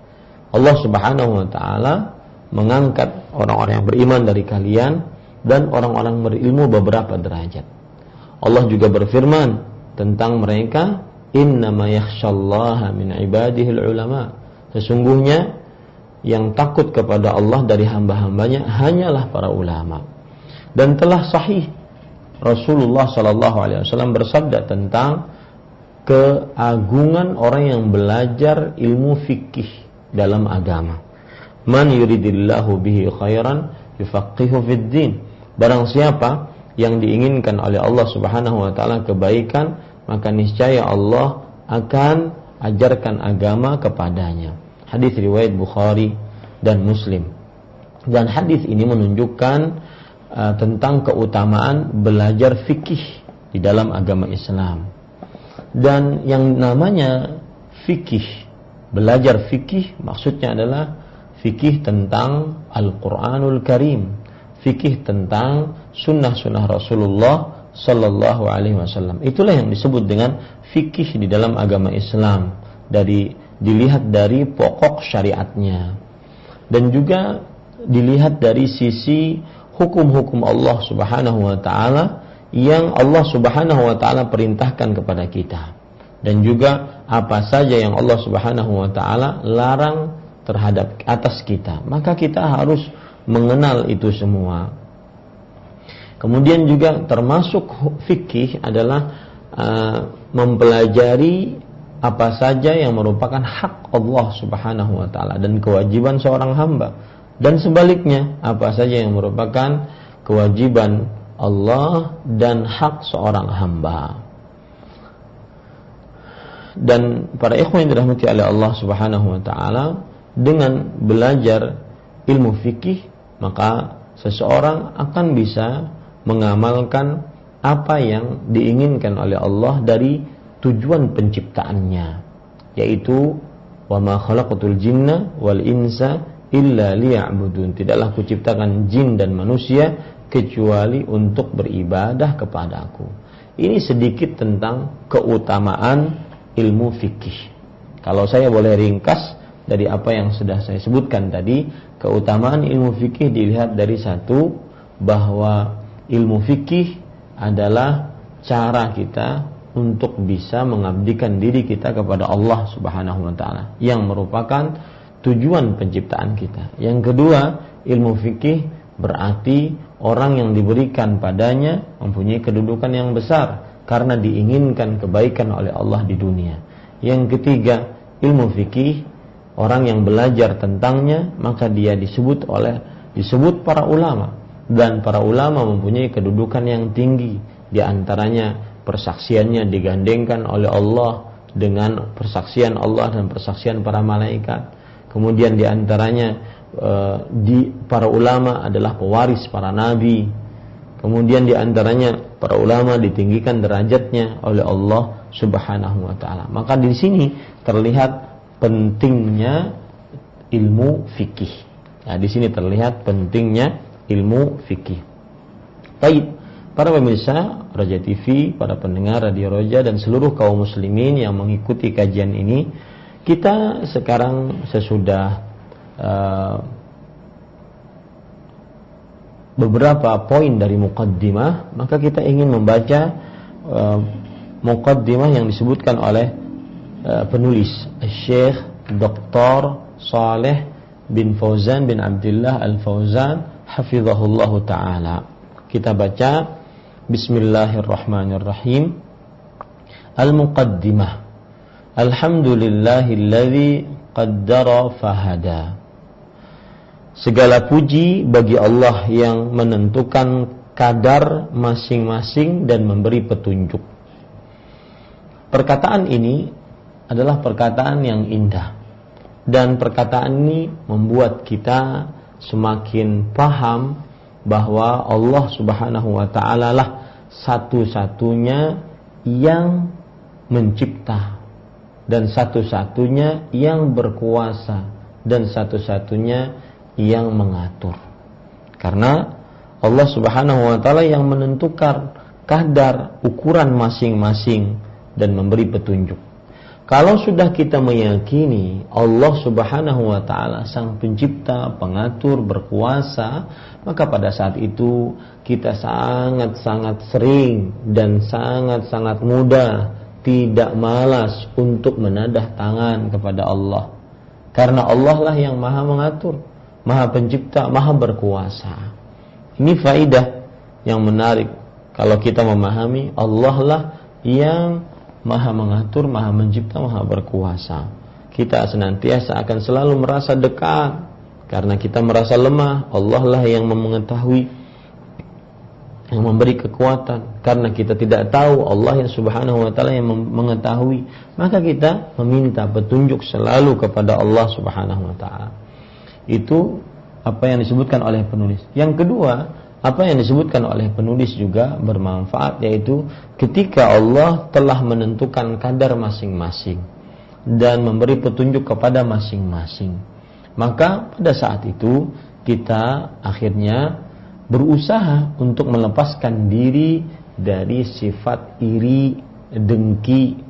Allah Subhanahu wa taala mengangkat orang-orang yang beriman dari kalian dan orang-orang berilmu beberapa derajat. Allah juga berfirman tentang mereka, innama yakhshallaha min ibadihil ulama. Sesungguhnya yang takut kepada Allah dari hamba-hambanya hanyalah para ulama. Dan telah sahih Rasulullah sallallahu alaihi wasallam bersabda tentang keagungan orang yang belajar ilmu fikih dalam agama. Man yuridillahu bihi khairan yufaqihu fid din. Barang siapa yang diinginkan oleh Allah Subhanahu wa taala kebaikan, maka niscaya Allah akan ajarkan agama kepadanya. Hadis riwayat Bukhari dan Muslim. Dan hadis ini menunjukkan uh, tentang keutamaan belajar fikih di dalam agama Islam. Dan yang namanya fikih, belajar fikih maksudnya adalah fikih tentang Al-Quranul Karim, fikih tentang sunnah-sunnah Rasulullah Sallallahu Alaihi Wasallam. Itulah yang disebut dengan fikih di dalam agama Islam, dari dilihat dari pokok syariatnya dan juga dilihat dari sisi hukum-hukum Allah Subhanahu wa taala yang Allah Subhanahu wa taala perintahkan kepada kita, dan juga apa saja yang Allah Subhanahu wa taala larang terhadap atas kita. Maka kita harus mengenal itu semua. Kemudian juga termasuk fikih adalah uh, mempelajari apa saja yang merupakan hak Allah Subhanahu wa taala dan kewajiban seorang hamba, dan sebaliknya apa saja yang merupakan kewajiban Allah dan hak seorang hamba. Dan para ikhwan yang dirahmati oleh Allah Subhanahu wa taala, dengan belajar ilmu fikih maka seseorang akan bisa mengamalkan apa yang diinginkan oleh Allah dari tujuan penciptaannya, yaitu wa ma khalaqatul jinna wal insa illa liya'budun. Tidaklah kuciptakan jin dan manusia kecuali untuk beribadah kepadaku. Ini sedikit tentang keutamaan ilmu fikih. Kalau saya boleh ringkas dari apa yang sudah saya sebutkan tadi, keutamaan ilmu fikih dilihat dari satu, bahwa ilmu fikih adalah cara kita untuk bisa mengabdikan diri kita kepada Allah Subhanahu wa taala, yang merupakan tujuan penciptaan kita. Yang kedua, ilmu fikih berarti orang yang diberikan padanya mempunyai kedudukan yang besar karena diinginkan kebaikan oleh Allah di dunia. Yang ketiga, ilmu fikih orang yang belajar tentangnya maka dia disebut oleh disebut para ulama, dan para ulama mempunyai kedudukan yang tinggi. Di antaranya persaksiannya digandengkan oleh Allah dengan persaksian Allah dan persaksian para malaikat. Kemudian di antaranya e, di para ulama adalah pewaris para nabi. Kemudian di antaranya para ulama ditinggikan derajatnya oleh Allah Subhanahu wa taala. Maka di sini terlihat pentingnya ilmu fikih. Nah, di sini terlihat pentingnya ilmu fikih. Baik. Para pemirsa Roja T V, para pendengar Radio Roja dan seluruh kaum muslimin yang mengikuti kajian ini, kita sekarang sesudah uh, beberapa poin dari muqaddimah, maka kita ingin membaca uh, muqaddimah yang disebutkan oleh uh, penulis Syekh Doktor Saleh bin Fauzan bin Abdullah Al-Fauzan hafizahullahu ta'ala. Kita baca Bismillahirrahmanirrahim. Al-Muqaddimah. Alhamdulillahilladzi qaddara fahada. Segala puji bagi Allah yang menentukan kadar masing-masing dan memberi petunjuk. Perkataan ini adalah perkataan yang indah, dan perkataan ini membuat kita semakin paham bahwa Allah Subhanahu wa ta'ala lah satu-satunya yang mencipta, dan satu-satunya yang berkuasa, dan satu-satunya yang mengatur. Karena Allah Subhanahu wa ta'ala yang menentukan kadar ukuran masing-masing dan memberi petunjuk. Kalau sudah kita meyakini Allah Subhanahu wa taala sang pencipta, pengatur, berkuasa, maka pada saat itu kita sangat-sangat sering dan sangat-sangat mudah, tidak malas untuk menadah tangan kepada Allah. Karena Allah lah yang maha mengatur, maha pencipta, maha berkuasa. Ini faidah yang menarik. Kalau kita memahami Allah lah yang maha mengatur, maha mencipta, maha berkuasa, kita senantiasa akan selalu merasa dekat. Karena kita merasa lemah, Allah lah yang mengetahui, yang memberi kekuatan. Karena kita tidak tahu, Allah yang Subhanahu wa ta'ala yang mengetahui, maka kita meminta petunjuk selalu kepada Allah Subhanahu wa ta'ala. Itu apa yang disebutkan oleh penulis. Yang kedua, apa yang disebutkan oleh penulis juga bermanfaat, yaitu ketika Allah telah menentukan kadar masing-masing dan memberi petunjuk kepada masing-masing, maka pada saat itu kita akhirnya berusaha untuk melepaskan diri dari sifat iri, dengki,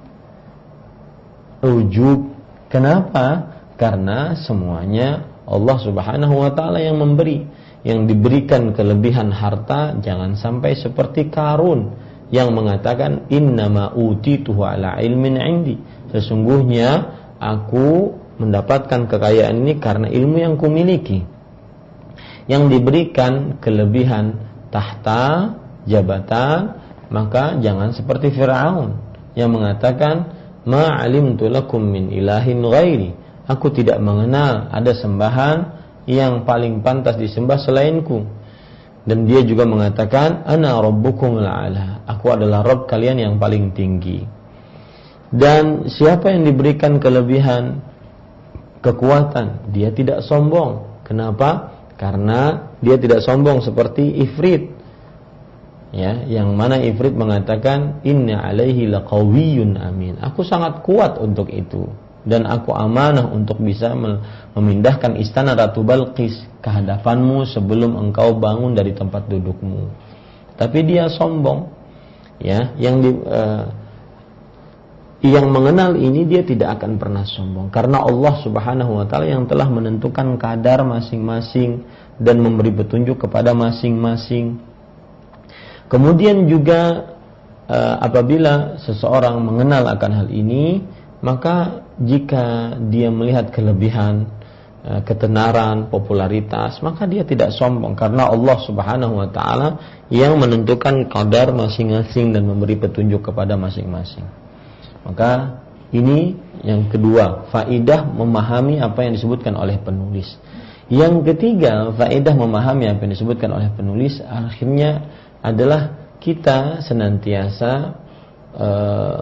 ujub. Kenapa? Karena semuanya Allah Subhanahu wa ta'ala yang memberi. Yang diberikan kelebihan harta jangan sampai seperti Qarun yang mengatakan innama utituhu ala ilmin indi, sesungguhnya aku mendapatkan kekayaan ini karena ilmu yang kumiliki. Yang diberikan kelebihan tahta, jabatan, maka jangan seperti Fir'aun yang mengatakan ma alimtu lakum min ilahin ghairi, aku tidak mengenal ada sembahan yang paling pantas disembah selainku. Dan dia juga mengatakan ana rabbukumul a'la, aku adalah Rabb kalian yang paling tinggi. Dan siapa yang diberikan kelebihan kekuatan, dia tidak sombong. Kenapa? Karena dia tidak sombong seperti Ifrit, ya, yang mana Ifrit mengatakan inna alaihi laqawiyyun amin, aku sangat kuat untuk itu dan aku amanah untuk bisa memindahkan istana Ratu Balqis ke hadapanmu sebelum engkau bangun dari tempat dudukmu. Tapi dia sombong, ya, yang di, uh, yang mengenal ini dia tidak akan pernah sombong karena Allah Subhanahu wa ta'ala yang telah menentukan kadar masing-masing dan memberi petunjuk kepada masing-masing. Kemudian juga uh, apabila seseorang mengenal akan hal ini, maka jika dia melihat kelebihan, ketenaran, popularitas, maka dia tidak sombong karena Allah Subhanahu wa ta'ala yang menentukan kadar masing-masing dan memberi petunjuk kepada masing-masing. Maka ini yang kedua, faedah memahami apa yang disebutkan oleh penulis. Yang ketiga, faedah memahami apa yang disebutkan oleh penulis akhirnya adalah kita senantiasa uh,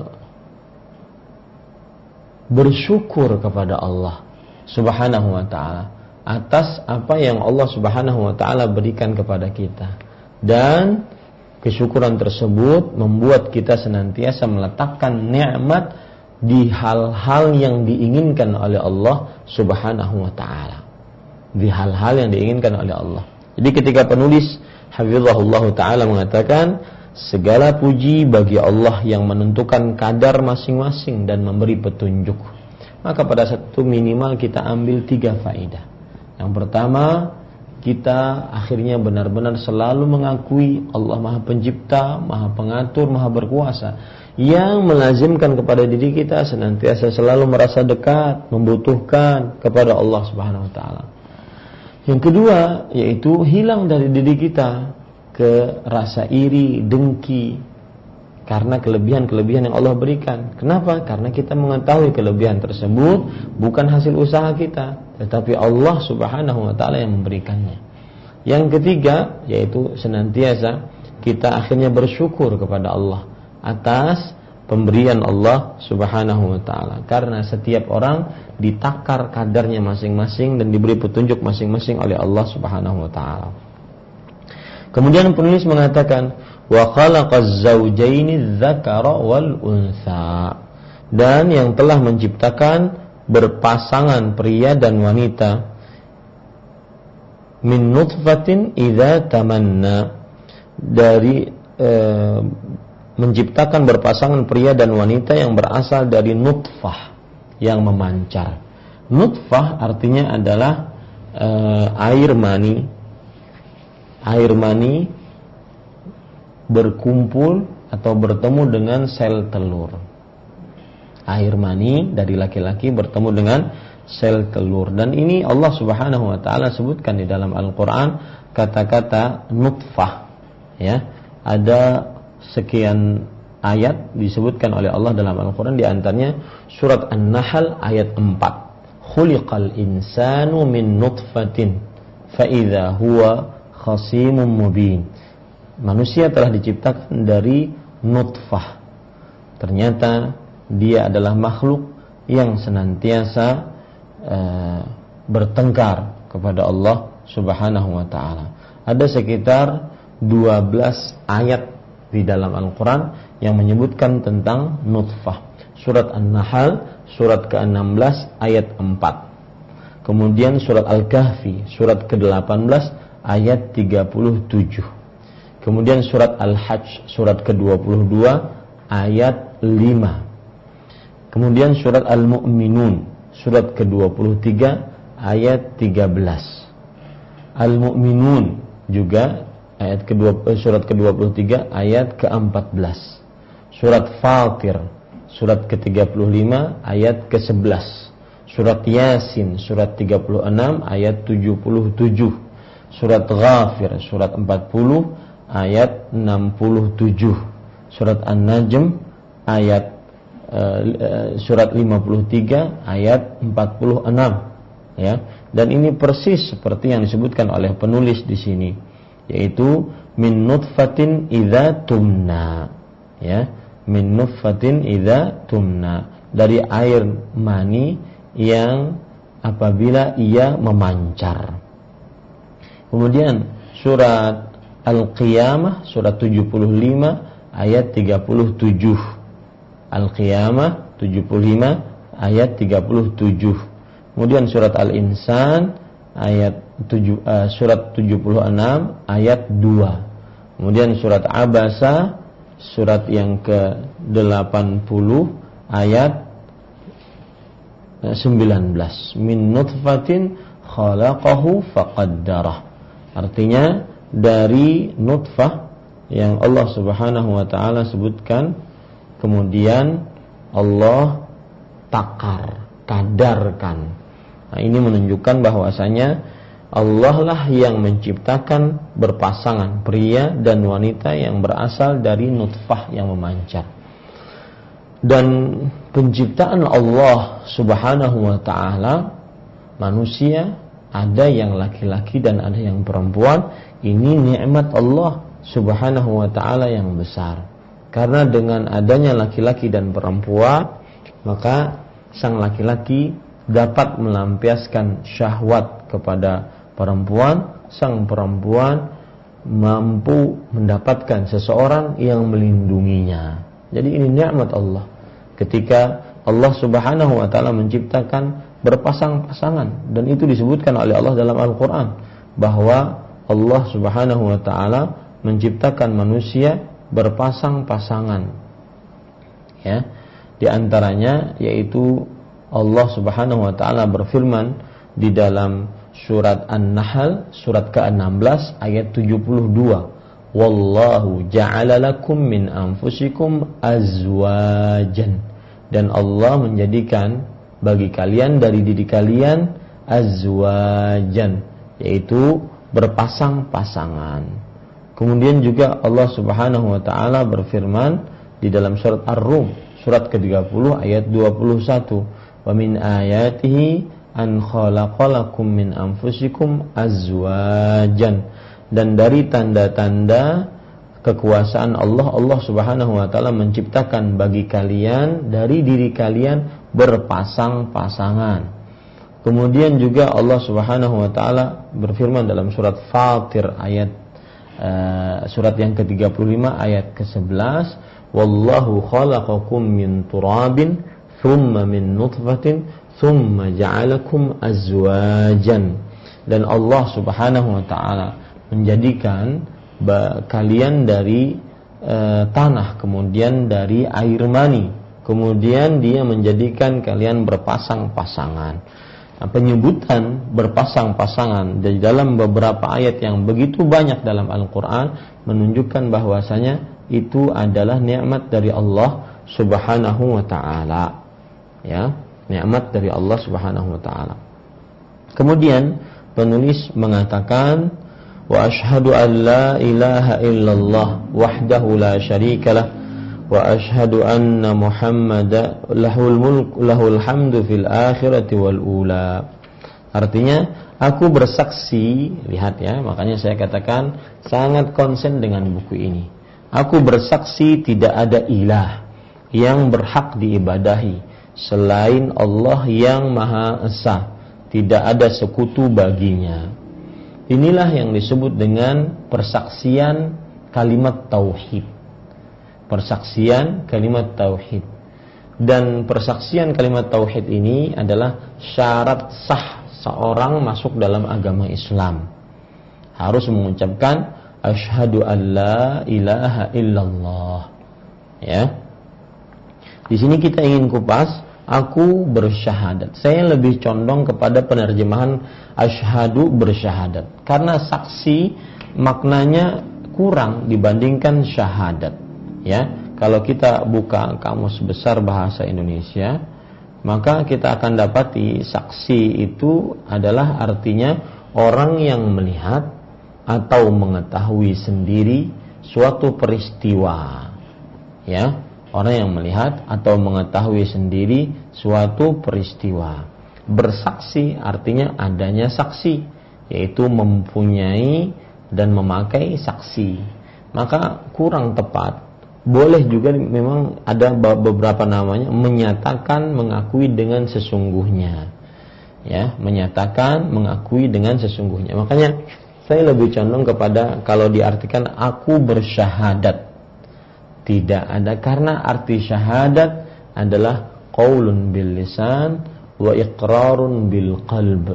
bersyukur kepada Allah Subhanahu wa ta'ala atas apa yang Allah Subhanahu wa ta'ala berikan kepada kita. Dan kesyukuran tersebut membuat kita senantiasa meletakkan nikmat di hal-hal yang diinginkan oleh Allah Subhanahu wa ta'ala. Di hal-hal yang diinginkan oleh Allah. Jadi ketika penulis hafizahullah ta'ala mengatakan segala puji bagi Allah yang menentukan kadar masing-masing dan memberi petunjuk, maka pada saat itu minimal kita ambil tiga faedah. Yang pertama, kita akhirnya benar-benar selalu mengakui Allah Maha Pencipta, Maha Pengatur, Maha Berkuasa, yang melazimkan kepada diri kita senantiasa selalu merasa dekat, membutuhkan kepada Allah Subhanahu wa ta'ala. Yang kedua, yaitu hilang dari diri kita ke rasa iri, dengki karena kelebihan-kelebihan yang Allah berikan. Kenapa? Karena kita mengetahui kelebihan tersebut bukan hasil usaha kita, tetapi Allah Subhanahu wa ta'ala yang memberikannya. Yang ketiga, yaitu senantiasa kita akhirnya bersyukur kepada Allah atas pemberian Allah Subhanahu wa ta'ala, karena setiap orang ditakar kadarnya masing-masing dan diberi petunjuk masing-masing oleh Allah Subhanahu wa ta'ala. Kemudian penulis mengatakan wa khalaqaz zawjaini dzakara wal untha, dan yang telah menciptakan berpasangan pria dan wanita min nutfatin idza tamanna, dari eh, menciptakan berpasangan pria dan wanita yang berasal dari nutfah yang memancar. Nutfah artinya adalah e, air mani, air mani berkumpul atau bertemu dengan sel telur. Air mani dari laki-laki bertemu dengan sel telur. Dan ini Allah Subhanahu wa taala sebutkan di dalam Al-Qur'an kata-kata nutfah, ya. Ada sekian ayat disebutkan oleh Allah dalam Al-Qur'an, di antaranya surat An-Nahl ayat empat. Khuliqal insanu min nutfatin fa idza huwa khasimun mubin. Manusia telah diciptakan dari nutfah. Ternyata dia adalah makhluk yang senantiasa uh, bertengkar kepada Allah Subhanahu wa taala. Ada sekitar dua belas ayat di dalam Al-Quran yang menyebutkan tentang nutfah. Surat An-Nahl surat ke enam belas ayat empat. Kemudian surat Al-Kahfi surat ke delapan belas ayat tiga puluh tujuh. Kemudian surat Al-Hajj surat ke dua puluh dua ayat lima. Kemudian surat Al-Mu'minun surat ke dua puluh tiga ayat tiga belas. Al-Mu'minun juga ayat kedua, surat ke dua puluh tiga ayat ke empat belas. Surat Fatir surat ke tiga puluh lima ayat ke sebelas. Surat Yasin surat tiga puluh enam ayat tujuh puluh tujuh. Surat Ghafir surat empat puluh ayat enam puluh tujuh. Surat An-Najm ayat uh, surat lima puluh tiga ayat empat puluh enam, ya. Dan ini persis seperti yang disebutkan oleh penulis di sini, yaitu min nutfatin idza tumna, ya, min nutfatin idza tumna, dari air mani yang apabila ia memancar. Kemudian surat Al-Qiyamah surat tujuh puluh lima ayat tiga puluh tujuh. Al-Qiyamah tujuh puluh lima ayat tiga puluh tujuh. Kemudian surat Al-Insan ayat tujuh, uh, surat tujuh puluh enam ayat dua. Kemudian surat Abasa surat yang ke delapan puluh ayat sembilan belas. Min nutfatin khalaqahu faqaddarah. Artinya dari nutfah yang Allah Subhanahu wa taala sebutkan, kemudian Allah takar, kadarkan. Nah, ini menunjukkan bahwasanya Allah lah yang menciptakan berpasangan pria dan wanita yang berasal dari nutfah yang memancar. Dan penciptaan Allah Subhanahu wa taala manusia, ada yang laki-laki dan ada yang perempuan, ini nikmat Allah Subhanahu wa taala yang besar. Karena dengan adanya laki-laki dan perempuan, maka sang laki-laki dapat melampiaskan syahwat kepada perempuan, sang perempuan mampu mendapatkan seseorang yang melindunginya. Jadi ini nikmat Allah ketika Allah Subhanahu wa taala menciptakan berpasang-pasangan, dan itu disebutkan oleh Allah dalam Al-Qur'an bahwa Allah Subhanahu wa taala menciptakan manusia berpasang-pasangan. Ya. Di antaranya yaitu Allah Subhanahu wa taala berfirman di dalam surat An-Nahl surat ke enam belas ayat tujuh puluh dua, wallahu ja'ala lakum min anfusikum azwajan, dan Allah menjadikan bagi kalian dari diri kalian azwajan, yaitu berpasang-pasangan. Kemudian juga Allah Subhanahu wa taala berfirman di dalam surat Ar-Rum surat ke tiga puluh ayat dua puluh satu, wa min ayatihi an khalaqalakum min anfusikum azwajan, dan dari tanda-tanda kekuasaan Allah, Allah Subhanahu wa taala menciptakan bagi kalian dari diri kalian berpasang-pasangan. Kemudian juga Allah Subhanahu wa taala berfirman dalam surat Fatir ayat uh, surat yang ke tiga puluh lima ayat ke sebelas, wallahu khalaqakum min turabin thumma min nutfatin thumma ja'alakum azwajan, dan Allah Subhanahu wa taala menjadikan kalian dari e, tanah, kemudian dari air mani, kemudian dia menjadikan kalian berpasang-pasangan. Nah, penyebutan berpasang-pasangan di dalam beberapa ayat yang begitu banyak dalam Al-Quran menunjukkan bahwasanya itu adalah nikmat dari Allah Subhanahu wa ta'ala. Ya, nikmat dari Allah Subhanahu wa ta'ala. Kemudian penulis mengatakan, wa ashhadu an la ilaha illallah wahdahu la syarikalah wa ashhadu anna Muhammadan lahul mulk lahul hamdu fil akhirati wal ula. Artinya, aku bersaksi, lihat ya, makanya saya katakan sangat konsen dengan buku ini. Aku bersaksi tidak ada ilah yang berhak diibadahi selain Allah yang Maha Esa, tidak ada sekutu baginya. Inilah yang disebut dengan persaksian kalimat tauhid. Persaksian kalimat tauhid. Dan persaksian kalimat tauhid ini adalah syarat sah seorang masuk dalam agama Islam. Harus mengucapkan asyhadu an la ilaha illallah. Ya. Di sini kita ingin kupas, aku bersyahadat. Saya lebih condong kepada penerjemahan asyhadu bersyahadat, karena saksi maknanya kurang dibandingkan syahadat. Ya, kalau kita buka kamus besar bahasa Indonesia, maka kita akan dapati saksi itu adalah artinya orang yang melihat atau mengetahui sendiri suatu peristiwa. Ya, orang yang melihat atau mengetahui sendiri suatu peristiwa. Bersaksi artinya adanya saksi, yaitu mempunyai dan memakai saksi. Maka kurang tepat. Boleh juga memang ada beberapa namanya menyatakan, mengakui dengan sesungguhnya. Ya, menyatakan, mengakui dengan sesungguhnya. Makanya saya lebih condong kepada kalau diartikan aku bersyahadat. Tidak ada, karena arti syahadat adalah qaulun bil lisan wa iqrarun bil qalb.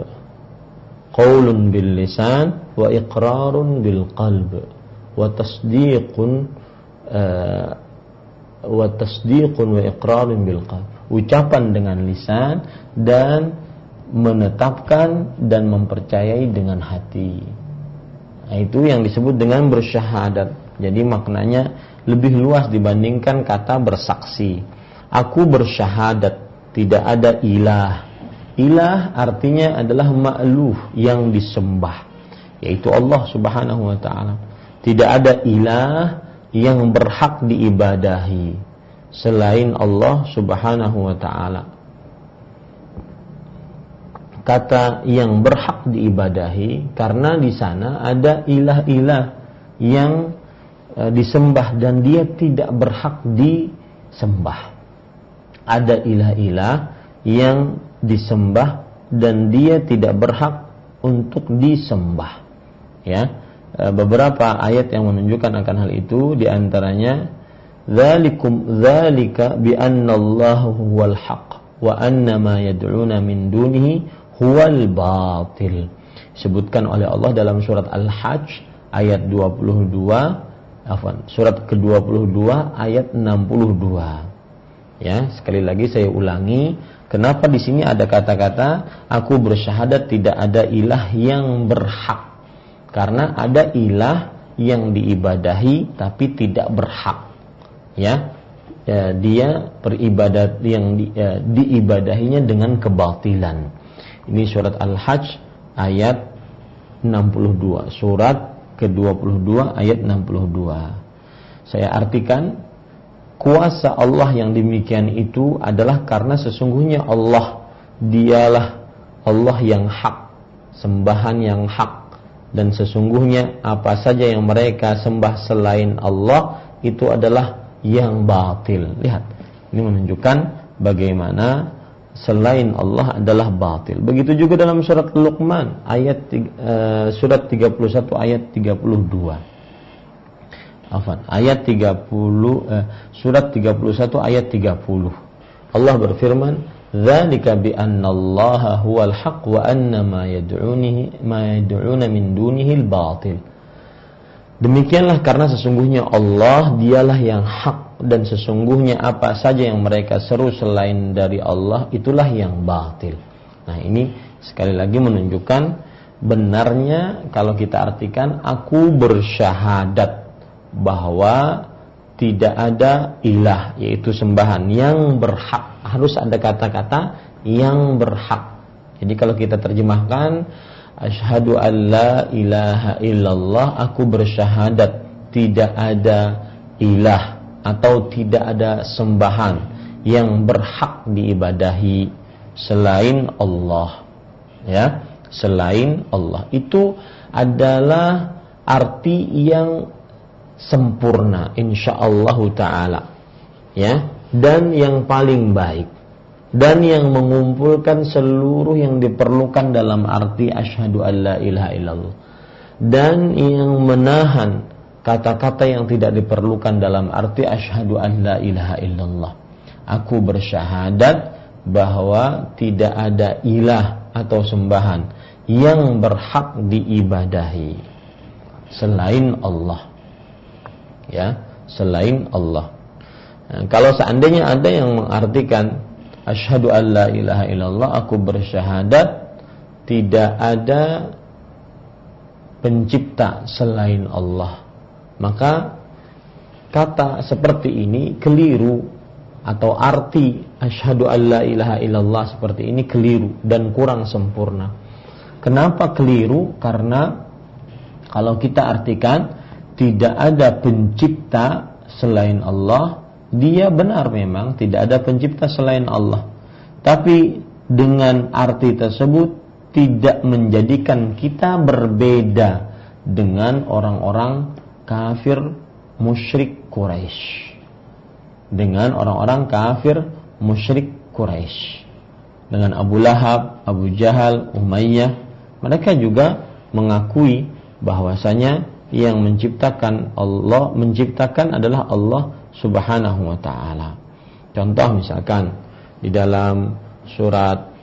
Qaulun bil lisan wa iqrarun bil qalb wa tasdiqun Uh, wa tasdiqun wa iqrarun bil qalb. Ucapan dengan lisan dan menetapkan dan mempercayai dengan hati. Nah, itu yang disebut dengan bersyahadat. Jadi maknanya lebih luas dibandingkan kata bersaksi. Aku bersyahadat tidak ada ilah. Ilah artinya adalah ma'luh, yang disembah, yaitu Allah Subhanahu wa ta'ala. Tidak ada ilah yang berhak diibadahi selain Allah Subhanahu wa ta'ala. Kata yang berhak diibadahi karena di sana ada ilah-ilah yang e, disembah dan dia tidak berhak disembah. Ada ilah-ilah yang disembah dan dia tidak berhak untuk disembah. Ya. Beberapa ayat yang menunjukkan akan hal itu, di antaranya dzalikum dzalika bi annallahu huwal haqq wa anna ma yad'una min dunihi huwal batil. Disebutkan oleh Allah dalam surat Al-Hajj ayat dua puluh dua, afwan, surat ke dua puluh dua ayat enam puluh dua. Ya, sekali lagi saya ulangi, kenapa di sini ada kata-kata aku bersyahadat tidak ada ilah yang berhak? Karena ada ilah yang diibadahi tapi tidak berhak. Ya, ya dia beribadat yang di, ya, diibadahinya dengan kebatilan. Ini surat Al-Hajj ayat enam puluh dua, surat ke dua puluh dua ayat enam puluh dua. Saya artikan, kuasa Allah yang demikian itu adalah karena sesungguhnya Allah dialah Allah yang hak, sembahan yang hak. Dan sesungguhnya apa saja yang mereka sembah selain Allah itu adalah yang batil. Lihat, ini menunjukkan bagaimana selain Allah adalah batil. Begitu juga dalam surat Luqman ayat uh, surat tiga puluh satu ayat tiga puluh dua. Afwan, ayat tiga puluh uh, surat tiga puluh satu ayat tiga puluh. Allah berfirman, dzalika bi annallaha huwal haqq wa anna ma yad'unihi ma yad'una min dunihi al-batil. Demikianlah karena sesungguhnya Allah dialah yang hak, dan sesungguhnya apa saja yang mereka seru selain dari Allah itulah yang batil. Nah, ini sekali lagi menunjukkan benarnya kalau kita artikan aku bersyahadat bahwa tidak ada ilah, yaitu sembahan yang berhak. Harus ada kata-kata yang berhak. Jadi kalau kita terjemahkan asyhadu alla ilaha illallah, aku bersyahadat tidak ada ilah atau tidak ada sembahan yang berhak diibadahi selain Allah. Ya, selain Allah. Itu adalah arti yang sempurna insyaallah taala. Ya, dan yang paling baik. Dan yang mengumpulkan seluruh yang diperlukan dalam arti asyhadu alla ilaha illallah, dan yang menahan kata-kata yang tidak diperlukan dalam arti asyhadu alla ilaha illallah. Aku bersyahadat bahwa tidak ada ilah atau sembahan yang berhak diibadahi selain Allah. Ya, selain Allah. Nah, kalau seandainya ada yang mengartikan asyhadu alla ilaha illallah, aku bersyahadat tidak ada pencipta selain Allah, maka kata seperti ini keliru, atau arti asyhadu alla ilaha illallah seperti ini keliru dan kurang sempurna. Kenapa keliru? Karena kalau kita artikan tidak ada pencipta selain Allah, dia benar memang tidak ada pencipta selain Allah. Tapi dengan arti tersebut tidak menjadikan kita berbeda dengan orang-orang kafir musyrik Quraisy. Dengan orang-orang kafir musyrik Quraisy. Dengan Abu Lahab, Abu Jahal, Umayyah, mereka juga mengakui bahwasanya yang menciptakan Allah, menciptakan adalah Allah Subhanahu wa ta'ala. Contoh misalkan di dalam surat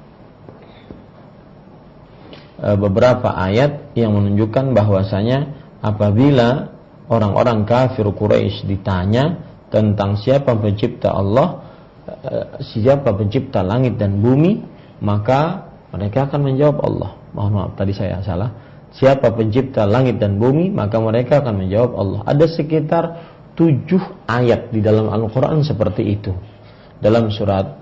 e, beberapa ayat yang menunjukkan bahwasanya apabila orang-orang kafir Quraisy ditanya tentang siapa pencipta Allah, e, siapa pencipta langit dan bumi, maka mereka akan menjawab Allah. Mohon maaf tadi saya salah. Siapa pencipta langit dan bumi, maka mereka akan menjawab Allah. Ada sekitar tujuh ayat di dalam Al-Quran seperti itu. Dalam surat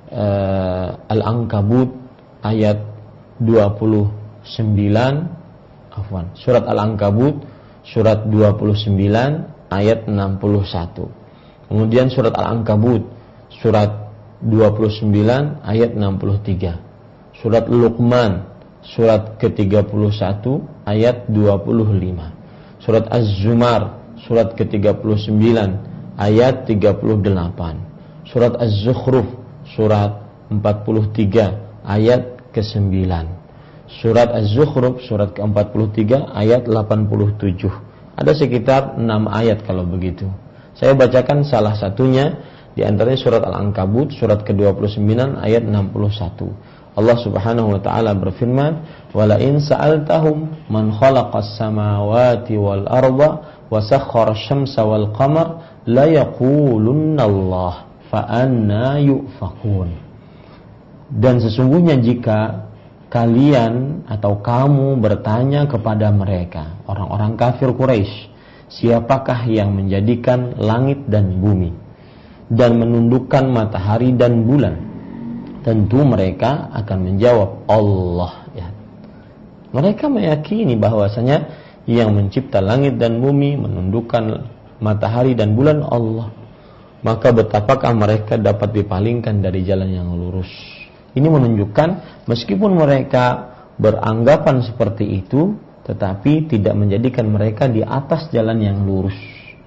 uh, Al-Ankabut ayat dua puluh sembilan, afwan, surat Al-Ankabut surat dua puluh sembilan ayat enam puluh satu. Kemudian surat Al-Ankabut surat dua puluh sembilan ayat enam puluh tiga. Surat Luqman surat ke tiga puluh satu ayat dua puluh lima. Surat Az-Zumar surat ke tiga puluh sembilan ayat tiga puluh delapan. Surat Az-Zukhruf surat empat puluh tiga ayat ke sembilan. Surat Az-Zukhruf surat ke empat puluh tiga ayat delapan puluh tujuh. Ada sekitar enam ayat kalau begitu. Saya bacakan salah satunya, di antaranya surat Al-Ankabut surat ke dua puluh sembilan ayat enam puluh satu. Allah Subhanahu wa ta'ala berfirman, "Wala in sa'altahum man khalaqas samawati wal arda wa sakhkhara asy-syamsa wal qamar la yaqulunna Allah fa anna yufakun." Dan sesungguhnya jika kalian atau kamu bertanya kepada mereka, orang-orang kafir Quraisy, siapakah yang menjadikan langit dan bumi dan menundukkan matahari dan bulan? Tentu mereka akan menjawab Allah. Ya. Mereka meyakini bahwasanya yang mencipta langit dan bumi, menundukkan matahari dan bulan Allah. Maka betapakah mereka dapat dipalingkan dari jalan yang lurus? Ini menunjukkan meskipun mereka beranggapan seperti itu, tetapi tidak menjadikan mereka di atas jalan yang lurus.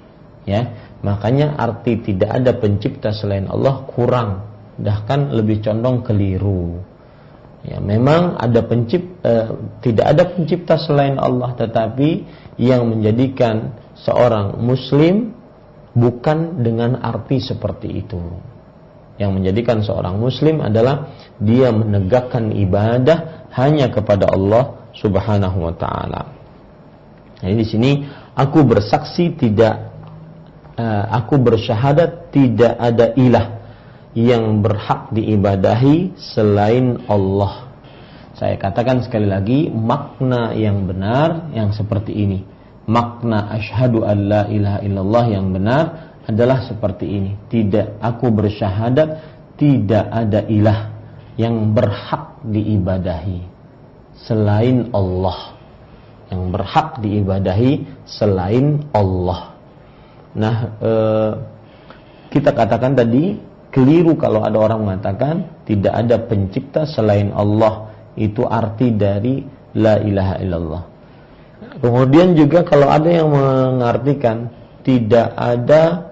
Ya, makanya arti tidak ada pencipta selain Allah kurang, bahkan lebih condong keliru. Ya, memang ada pencipta, eh, tidak ada pencipta selain Allah, tetapi yang menjadikan seorang muslim bukan dengan arti seperti itu. Yang menjadikan seorang muslim adalah dia menegakkan ibadah hanya kepada Allah Subhanahu wa taala. Jadi di sini Aku bersaksi tidak uh, aku bersyahadat tidak ada ilah yang berhak diibadahi selain Allah. Saya katakan sekali lagi, makna yang benar yang seperti ini. Makna asyhadu an la ilaha illallah yang benar adalah seperti ini. Tidak, aku bersyahadat tidak ada ilah yang berhak diibadahi selain Allah. Yang berhak diibadahi selain Allah. Nah, eh, kita katakan tadi keliru kalau ada orang mengatakan tidak ada pencipta selain Allah. Itu arti dari la ilaha illallah. Kemudian juga kalau ada yang mengartikan tidak ada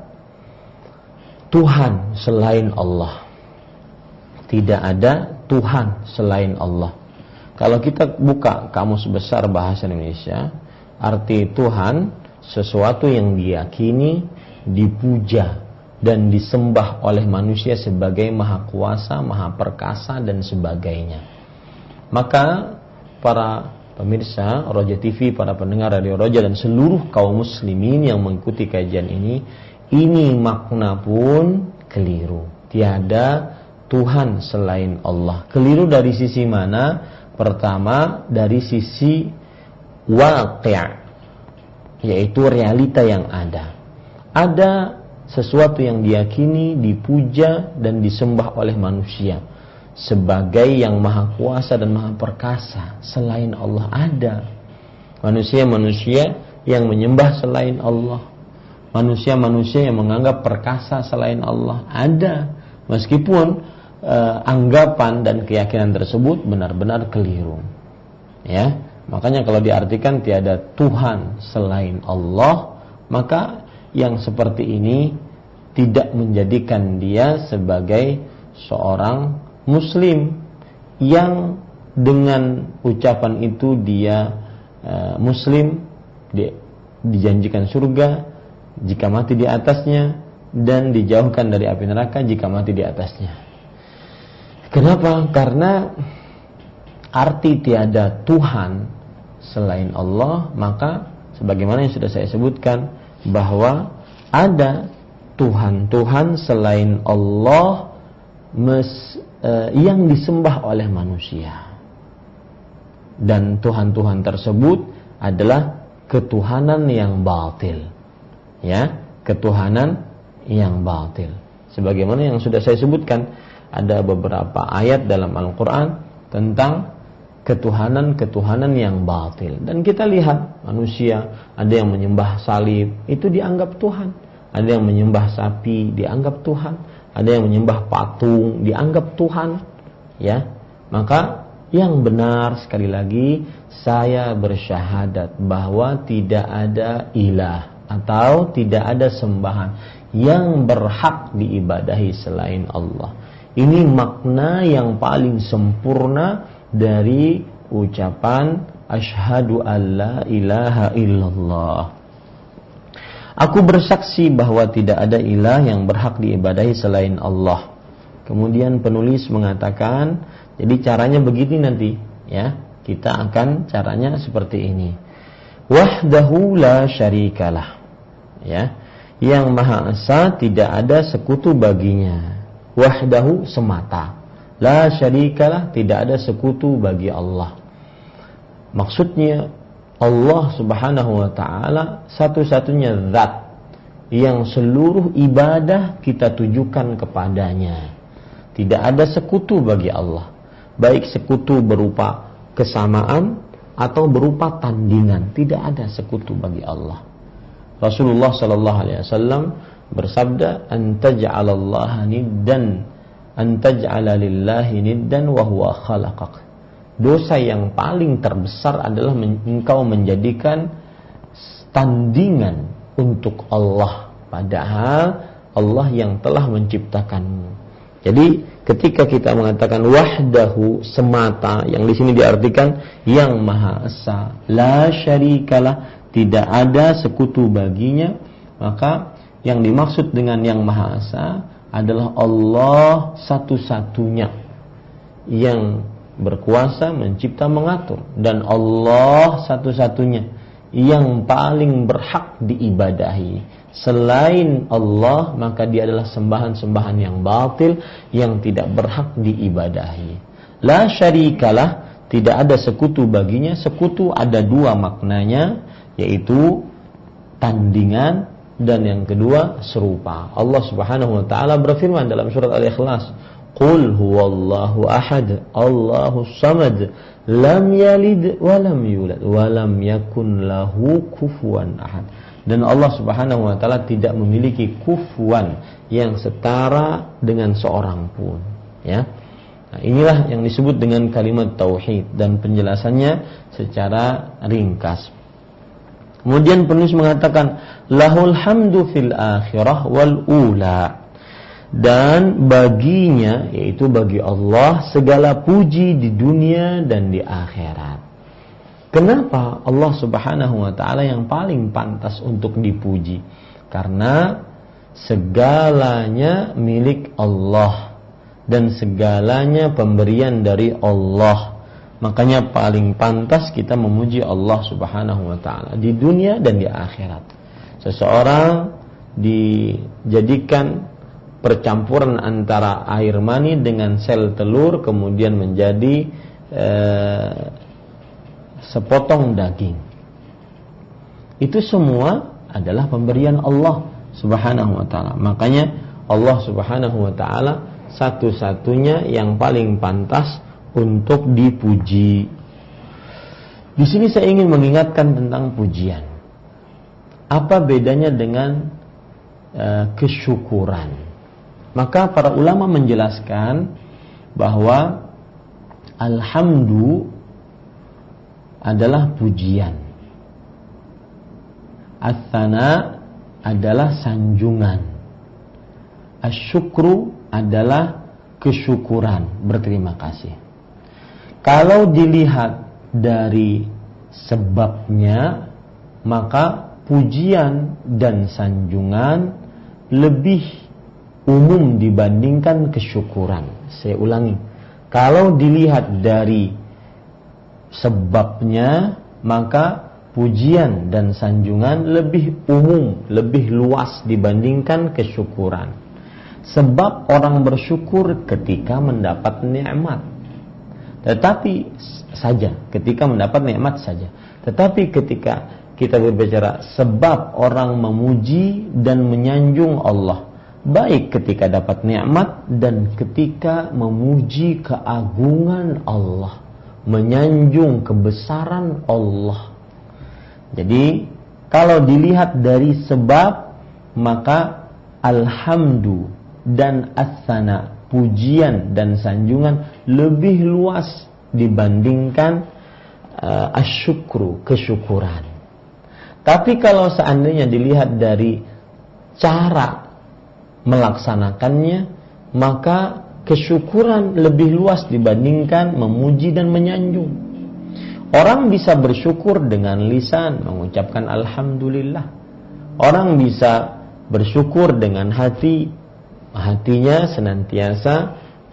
Tuhan selain Allah. Tidak ada Tuhan selain Allah. Kalau kita buka Kamus Besar Bahasa Indonesia, arti Tuhan sesuatu yang diyakini, dipuja dan disembah oleh manusia sebagai maha kuasa, maha perkasa dan sebagainya. Maka para pemirsa Roja T V, para pendengar Radio Roja dan seluruh kaum muslimin yang mengikuti kajian ini, ini makna pun keliru. Tiada Tuhan selain Allah. Keliru dari sisi mana? Pertama, dari sisi waqi', yaitu realita yang ada. Ada sesuatu yang diyakini, dipuja dan disembah oleh manusia sebagai yang maha kuasa dan maha perkasa selain Allah. Ada manusia-manusia yang menyembah selain Allah, manusia-manusia yang menganggap perkasa selain Allah. Ada, meskipun eh, anggapan dan keyakinan tersebut benar-benar keliru. Ya, makanya kalau diartikan tiada Tuhan selain Allah, maka yang seperti ini tidak menjadikan dia sebagai seorang Muslim yang dengan ucapan itu dia uh, Muslim, di, dijanjikan surga jika mati di atasnya dan dijauhkan dari api neraka jika mati di atasnya. Kenapa? Karena arti tiada Tuhan selain Allah, maka sebagaimana yang sudah saya sebutkan bahwa ada Tuhan-Tuhan selain Allah mes, eh, yang disembah oleh manusia. Dan Tuhan-Tuhan tersebut adalah ketuhanan yang batil. Ya, ketuhanan yang batil. Sebagaimana yang sudah saya sebutkan, ada beberapa ayat dalam Al-Quran tentang ketuhanan-ketuhanan yang batil. Dan kita lihat manusia, ada yang menyembah salib, itu dianggap Tuhan. Ada yang menyembah sapi, dianggap Tuhan. Ada yang menyembah patung, dianggap Tuhan. Ya, maka yang benar sekali lagi, saya bersyahadat bahwa tidak ada ilah atau tidak ada sembahan yang berhak diibadahi selain Allah. Ini makna yang paling sempurna dari ucapan asyhadu alla ilaha illallah. Aku bersaksi bahwa tidak ada ilah yang berhak diibadahi selain Allah. Kemudian penulis mengatakan, jadi caranya begini nanti, ya. Kita akan caranya seperti ini. Wahdahu la syarikalah. Ya. Yang Maha Esa tidak ada sekutu baginya. Wahdahu semata. La syarikalah, tidak ada sekutu bagi Allah. Maksudnya Allah Subhanahu wa ta'ala satu-satunya zat yang seluruh ibadah kita tujukan kepadanya. Tidak ada sekutu bagi Allah. Baik sekutu berupa kesamaan atau berupa tandingan. Tidak ada sekutu bagi Allah. Rasulullah sallallahu alaihi wasallam bersabda, "Antaj'alallaha niddan, antaj'ala lillahi niddan wa huwa khalaqak." Dosa yang paling terbesar adalah men- engkau menjadikan tandingan untuk Allah, padahal Allah yang telah menciptakanmu. Jadi ketika kita mengatakan wahdahu semata, yang di sini diartikan yang Maha Esa, la syarikalah, tidak ada sekutu baginya, maka yang dimaksud dengan yang Maha Esa adalah Allah satu-satunya yang berkuasa, mencipta, mengatur, dan Allah satu-satunya yang paling berhak diibadahi. Selain Allah, maka dia adalah sembahan-sembahan yang batil, yang tidak berhak diibadahi. La syarikalah, tidak ada sekutu baginya. Sekutu ada dua maknanya, yaitu tandingan, dan yang kedua serupa. Allah Subhanahu wa taala berfirman dalam surat Al-Ikhlas, "Qul huwallahu ahad, Allahus samad, lam yalid wa lam yulad wa lam yakun lahu kufuwan ahad." Dan Allah Subhanahu wa taala tidak memiliki kufuwan yang setara dengan seorang pun, ya. Nah, inilah yang disebut dengan kalimat tauhid, dan penjelasannya secara ringkas. Kemudian penulis mengatakan, lahul hamdu fil akhirah wal ula. Dan baginya, yaitu bagi Allah, segala puji di dunia dan di akhirat. Kenapa Allah Subhanahu wa taala yang paling pantas untuk dipuji? Karena segalanya milik Allah dan segalanya pemberian dari Allah. Makanya paling pantas kita memuji Allah Subhanahu wa taala di dunia dan di akhirat. Seseorang dijadikan percampuran antara air mani dengan sel telur, kemudian menjadi eh, sepotong daging. Itu semua adalah pemberian Allah Subhanahu wa taala. Makanya Allah Subhanahu wa taala satu-satunya yang paling pantas untuk dipuji. Di sini saya ingin mengingatkan tentang pujian. Apa bedanya dengan uh, kesyukuran? Maka para ulama menjelaskan bahwa alhamdu adalah pujian, as-sana adalah sanjungan, asyukru adalah kesyukuran, berterima kasih. Kalau dilihat dari sebabnya, maka pujian dan sanjungan lebih umum dibandingkan kesyukuran. Saya ulangi, kalau dilihat dari sebabnya, maka pujian dan sanjungan lebih umum, lebih luas dibandingkan kesyukuran. Sebab orang bersyukur ketika mendapat nikmat. Tetapi saja, ketika mendapat nikmat saja. Tetapi ketika kita berbicara sebab orang memuji dan menyanjung Allah, baik ketika dapat nikmat dan ketika memuji keagungan Allah, menyanjung kebesaran Allah. Jadi, kalau dilihat dari sebab, maka alhamdu dan as-sana, pujian dan sanjungan lebih luas dibandingkan uh, asyukru, kesyukuran. Tapi kalau seandainya dilihat dari cara melaksanakannya, maka kesyukuran lebih luas dibandingkan memuji dan menyanjung. Orang bisa bersyukur dengan lisan, mengucapkan alhamdulillah. Orang bisa bersyukur dengan hati, hatinya senantiasa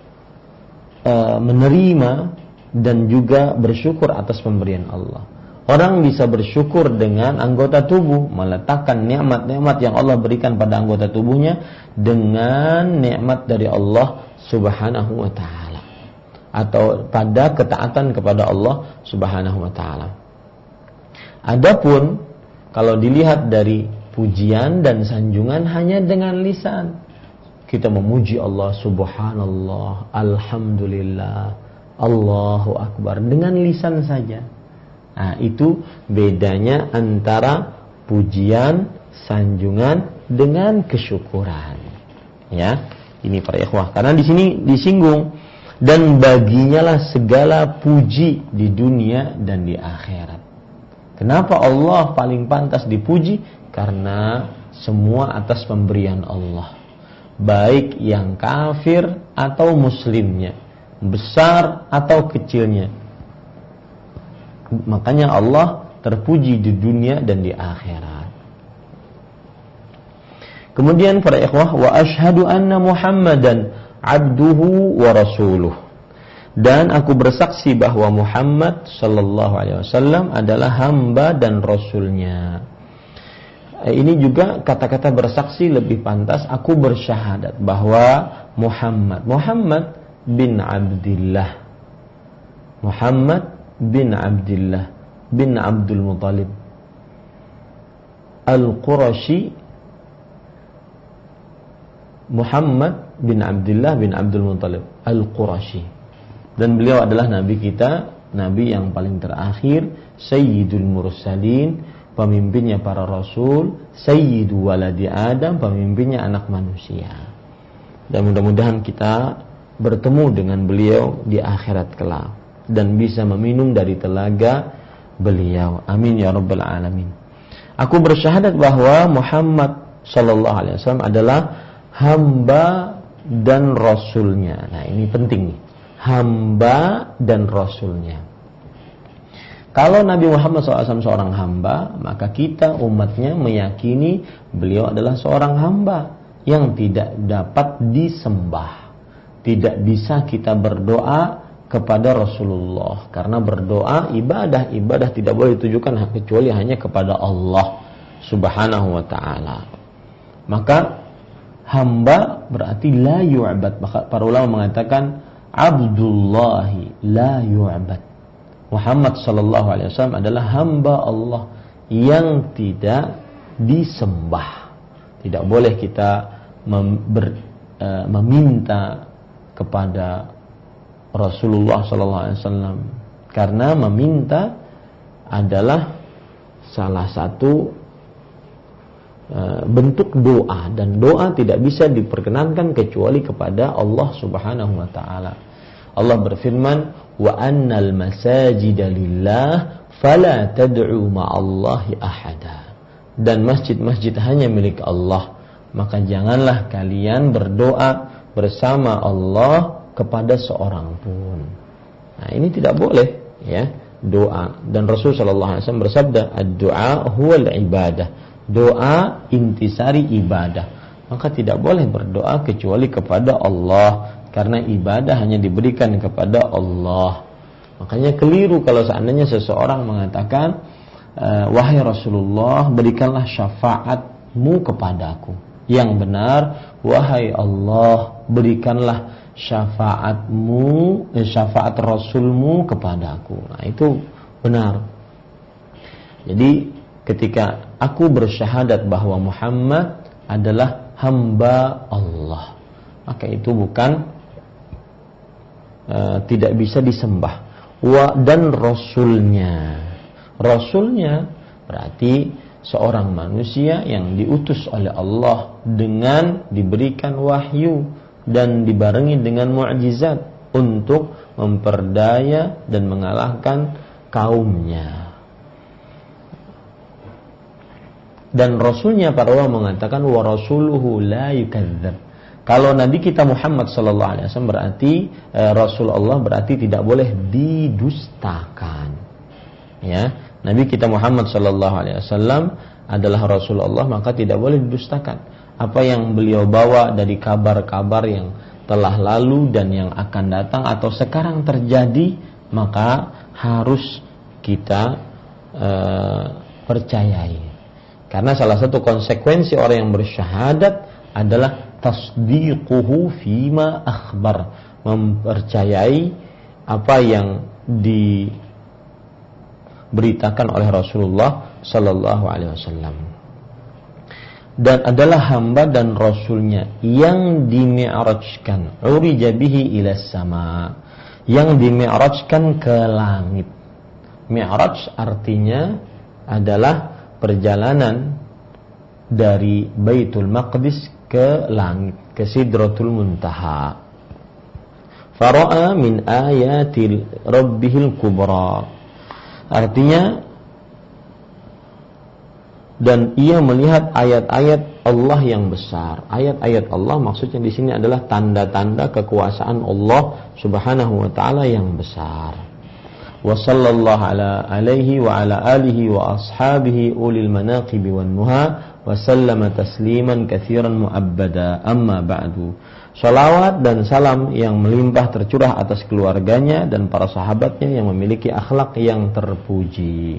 uh, menerima dan juga bersyukur atas pemberian Allah. Orang bisa bersyukur dengan anggota tubuh, meletakkan nikmat-nikmat yang Allah berikan pada anggota tubuhnya dengan nikmat dari Allah Subhanahu wa taala, atau pada ketaatan kepada Allah Subhanahu wa taala. Adapun kalau dilihat dari pujian dan sanjungan hanya dengan lisan, kita memuji Allah, subhanallah, alhamdulillah, Allahu akbar, dengan lisan saja. Nah, itu bedanya antara pujian, sanjungan dengan kesyukuran. Ya, ini para ikhwah. Karena di sini disinggung, dan baginya lah segala puji di dunia dan di akhirat. Kenapa Allah paling pantas dipuji? Karena semua atas pemberian Allah, baik yang kafir atau muslimnya, besar atau kecilnya. Makanya Allah terpuji di dunia dan di akhirat. Kemudian para ikhwah, wa asyhadu anna Muhammadan abduhu wa rasuluh. Dan aku bersaksi bahwa Muhammad sallallahu alaihi wasallam adalah hamba dan rasulnya. Ini juga kata-kata bersaksi lebih pantas. Aku bersyahadat bahwa Muhammad Muhammad bin Abdillah Muhammad bin Abdillah bin Abdul Muttalib Al-Qurashi, Muhammad bin Abdillah bin Abdul Muttalib Al-Qurashi, dan beliau adalah nabi kita, nabi yang paling terakhir, Sayyidul Mursalin, pemimpinnya para rasul, Sayyidu waladi Adam, pemimpinnya anak manusia. Dan mudah-mudahan kita bertemu dengan beliau di akhirat kelak dan bisa meminum dari telaga beliau. Amin ya rabbal alamin. Aku bersyahadat bahwa Muhammad sallallahu alaihi wasallam adalah hamba dan rasulnya. Nah, ini penting nih. Hamba dan rasulnya. Kalau Nabi Muhammad sallallahu alaihi wasallam seorang hamba, maka kita umatnya meyakini beliau adalah seorang hamba yang tidak dapat disembah. Tidak bisa kita berdoa kepada Rasulullah, karena berdoa ibadah-ibadah tidak boleh ditujukan kecuali hanya kepada Allah Subhanahu wa ta'ala. Maka hamba berarti la yu'bad. Maka para ulama mengatakan Abdullahi la yu'bad. Muhammad sallallahu alaihi wasallam adalah hamba Allah yang tidak disembah. Tidak boleh kita mem- ber, uh, meminta kepada Rasulullah sallallahu alaihi wasallam, karena meminta adalah salah satu uh, bentuk doa, dan doa tidak bisa diperkenankan kecuali kepada Allah Subhanahu wa taala. Allah berfirman, wa annal masajida lillah fala tad'u ma'allahi ahada. Dan masjid-masjid hanya milik Allah, maka janganlah kalian berdoa bersama Allah kepada seorang pun. Nah, ini tidak boleh, ya, doa. Dan Rasul sallallahu alaihi wasallam bersabda, ad-du'a huwal ibadah. Doa intisari ibadah. Maka tidak boleh berdoa kecuali kepada Allah, karena ibadah hanya diberikan kepada Allah. Makanya keliru kalau seandainya seseorang mengatakan, wahai Rasulullah, berikanlah syafaatmu kepadaku. Yang benar, wahai Allah, berikanlah syafaatmu, eh, syafaat Rasulmu kepadaku. Nah, itu benar. Jadi ketika aku bersyahadat bahwa Muhammad adalah hamba Allah, maka itu bukan uh, tidak bisa disembah. Wa dan Rasulnya, Rasulnya berarti seorang manusia yang diutus oleh Allah dengan diberikan wahyu dan dibarengi dengan mukjizat untuk memperdaya dan mengalahkan kaumnya. Dan rasulnya para ulama mengatakan wa rasuluhu la yukadzdzab. Kalau Nabi kita Muhammad sallallahu alaihi wasallam berarti eh, Rasul Allah berarti tidak boleh didustakan. Ya, Nabi kita Muhammad sallallahu alaihi wasallam adalah Rasul Allah, maka tidak boleh didustakan. Apa yang beliau bawa dari kabar-kabar yang telah lalu dan yang akan datang atau sekarang terjadi, maka harus kita uh, percayai. Karena salah satu konsekuensi orang yang bersyahadat adalah tasdiquhu fima akhbar, mempercayai apa yang diberitakan oleh Rasulullah sallallahu alaihi wasallam. Dan adalah hamba dan rasulnya yang dimi'rajkan, urija bihi ila sama, yang dimi'rajkan ke langit. Mi'raj artinya adalah perjalanan dari Baitul Maqdis ke langit, ke Sidratul Muntaha. Fara'a min ayati rabbihil kubra, artinya dan ia melihat ayat-ayat Allah yang besar. Ayat-ayat Allah maksudnya di sini adalah tanda-tanda kekuasaan Allah Subhanahu wa taala yang besar. wa sallallahu ala alaihi wa ala alihi wa ashabihi ulil manaqibi wan nuha wa sallama tasliman katsiran mu'abbada. Amma ba'du. Shalawat dan salam yang melimpah tercurah atas keluarganya dan para sahabatnya yang memiliki akhlak yang terpuji.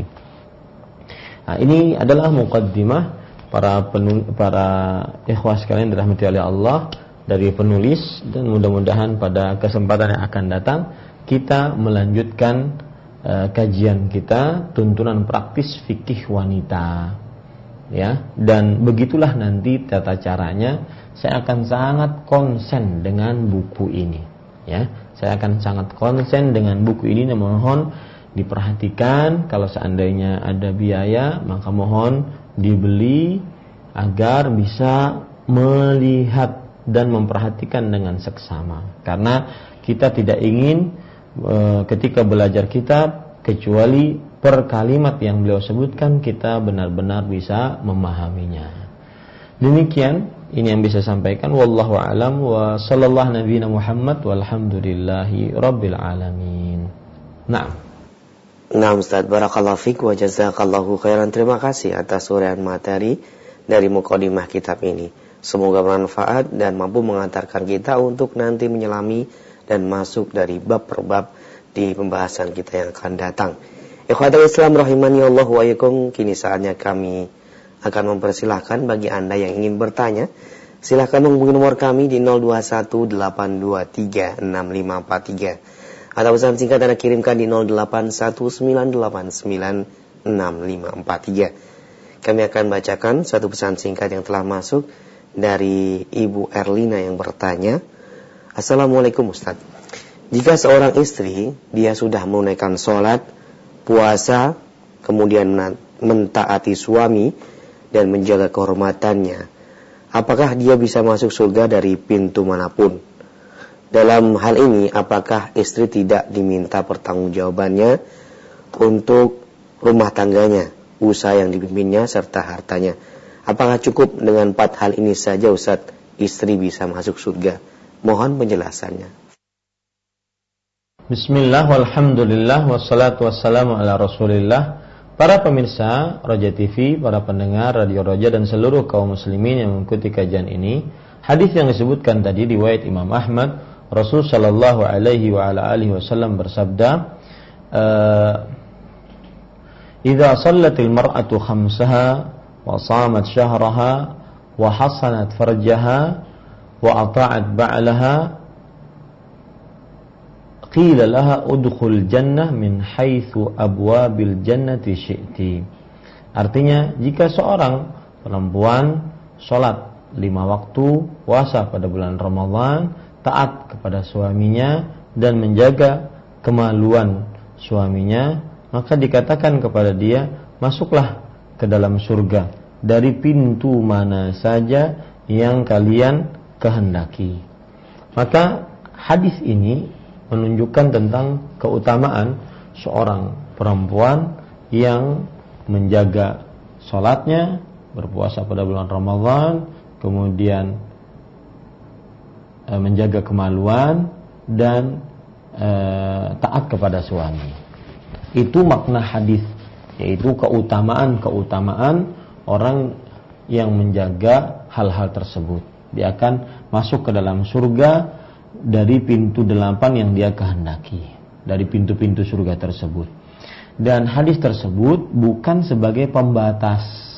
Nah, ini adalah muqaddimah para penul- para ikhwah sekalian dirahmati oleh Allah dari penulis, dan mudah-mudahan pada kesempatan yang akan datang kita melanjutkan uh, kajian kita tuntunan praktis fikih wanita. Ya, dan begitulah nanti tata caranya. Saya akan sangat konsen dengan buku ini. Ya, saya akan sangat konsen dengan buku ini. Dan mohon diperhatikan, kalau seandainya ada biaya, maka mohon dibeli agar bisa melihat dan memperhatikan dengan seksama. Karena kita tidak ingin e, ketika belajar kitab kecuali per kalimat yang beliau sebutkan kita benar-benar bisa memahaminya. Demikian ini yang bisa sampaikan. Wallahu a'lam wa sallallahu nabiyana Muhammad walhamdulillahi rabbil alamin. Naam. Nah, Ustaz, barakallahu fiik wa jazakallahu khairan. Terima kasih atas uraian materi dari mukadimah kitab ini. Semoga bermanfaat dan mampu mengantarkan kita untuk nanti menyelami dan masuk dari bab per bab di pembahasan kita yang akan datang. Ikhwatul Islam rahimani Allah wa iyyakum, kini saatnya kami akan mempersilahkan bagi Anda yang ingin bertanya, silahkan menghubungi nomor kami di nol dua satu delapan dua tiga enam lima empat tiga atau pesan singkat Anda kirimkan di nol delapan satu sembilan delapan sembilan enam lima empat tiga. Kami akan bacakan satu pesan singkat yang telah masuk dari Ibu Erlina yang bertanya, Assalamualaikum Ustaz. Jika seorang istri dia sudah menunaikan sholat, puasa, kemudian mentaati suami dan menjaga kehormatannya, apakah dia bisa masuk surga dari pintu manapun? Dalam hal ini, apakah istri tidak diminta pertanggungjawabannya untuk rumah tangganya, usaha yang dipimpinnya, serta hartanya? Apakah cukup dengan empat hal ini saja Ustaz, istri bisa masuk surga? Mohon penjelasannya. Bismillah, walhamdulillah, wassalatu wassalamu ala rasulillah. Para pemirsa Roja T V, para pendengar Radio Roja dan seluruh kaum muslimin yang mengikuti kajian ini, hadis yang disebutkan tadi riwayat Imam Ahmad, Rasul sallallahu alaihi wa ala alihi wasallam bersabda, "Idza shallatil mar'atu khamsaha wa shamat syahraha wa hasanat farjaha wa ata'at ba'laha qila laha udkhul jannah min haitsu abwabil jannati syi'ti." Artinya, jika seorang perempuan salat lima waktu, puasa pada bulan Ramadan, taat kepada suaminya dan menjaga kemaluan suaminya, maka dikatakan kepada dia, masuklah ke dalam surga dari pintu mana saja yang kalian kehendaki. Maka hadis ini menunjukkan tentang keutamaan seorang perempuan yang menjaga sholatnya, berpuasa pada bulan Ramadan, kemudian e, menjaga kemaluan dan e, taat kepada suami. Itu makna hadis, yaitu keutamaan-keutamaan orang yang menjaga hal-hal tersebut. Dia akan masuk ke dalam surga dari pintu delapan yang dia kehendaki, dari pintu-pintu surga tersebut. Dan hadis tersebut bukan sebagai pembatas,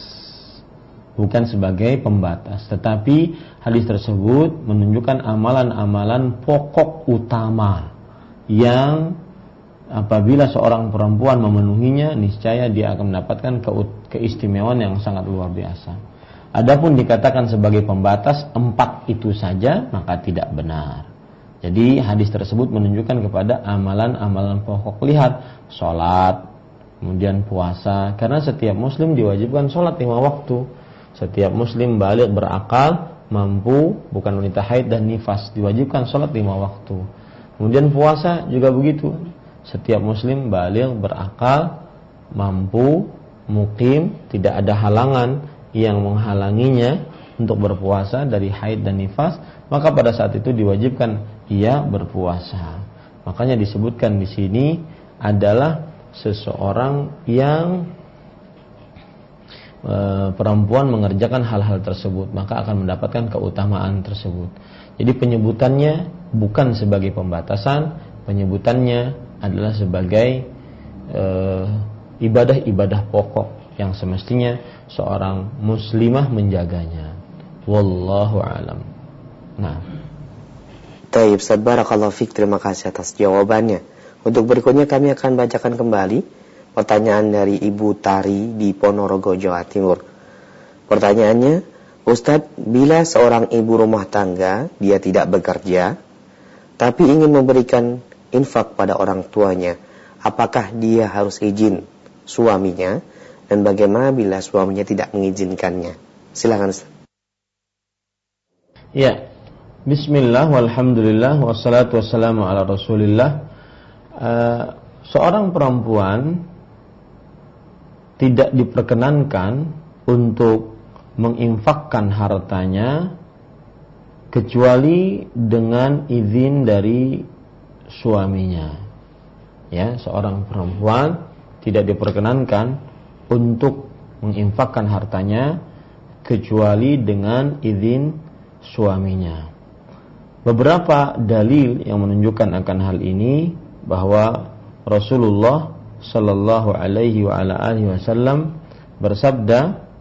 bukan sebagai pembatas, tetapi hadis tersebut menunjukkan amalan-amalan pokok utama yang apabila seorang perempuan memenuhinya, niscaya dia akan mendapatkan keistimewaan yang sangat luar biasa. Adapun dikatakan sebagai pembatas empat itu saja, maka tidak benar. Jadi hadis tersebut menunjukkan kepada amalan-amalan pokok. Lihat, sholat, kemudian puasa. Karena setiap muslim diwajibkan sholat lima waktu. Setiap muslim balik berakal, mampu, bukan wanita haid dan nifas, diwajibkan sholat lima waktu. Kemudian puasa juga begitu. Setiap muslim balik berakal, mampu, mukim, tidak ada halangan yang menghalanginya untuk berpuasa dari haid dan nifas, maka pada saat itu diwajibkan ia berpuasa. Makanya disebutkan di sini adalah seseorang yang e, perempuan mengerjakan hal-hal tersebut, maka akan mendapatkan keutamaan tersebut. Jadi penyebutannya bukan sebagai pembatasan, penyebutannya adalah sebagai e, ibadah-ibadah pokok yang semestinya seorang muslimah menjaganya. Wallahu a'lam. Nah. Taib, Ustaz, barakallahu fiik, terima kasih atas jawabannya. Untuk berikutnya kami akan bacakan kembali pertanyaan dari Ibu Tari di Ponorogo, Jawa Timur. Pertanyaannya, Ustaz, bila seorang ibu rumah tangga dia tidak bekerja tapi ingin memberikan infak pada orang tuanya, apakah dia harus izin suaminya, dan bagaimana bila suaminya tidak mengizinkannya? Silakan, Ustaz. Ya, bismillah, walhamdulillah, wassalatu wassalamu ala rasulillah. Uh, seorang perempuan tidak diperkenankan untuk menginfakkan hartanya kecuali dengan izin dari suaminya. Ya, seorang perempuan tidak diperkenankan untuk menginfakkan hartanya kecuali dengan izin suaminya. Beberapa dalil yang menunjukkan akan hal ini, bahwa Rasulullah sallallahu alaihi wa ala alihi wasallam bersabda,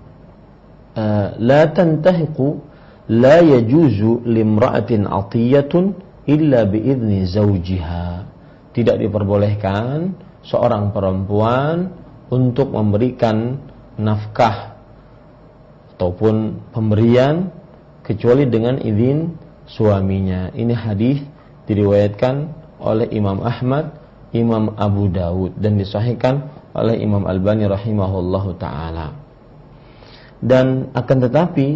la tantahiqu la yajuzu limra'atin 'atiyatun illa bi'izni zawjiha. Tidak diperbolehkan seorang perempuan untuk memberikan nafkah ataupun pemberian kecuali dengan izin suaminya. Ini hadis diriwayatkan oleh Imam Ahmad, Imam Abu Dawud, dan disahihkan oleh Imam Albani rahimahullahu ta'ala. Dan akan tetapi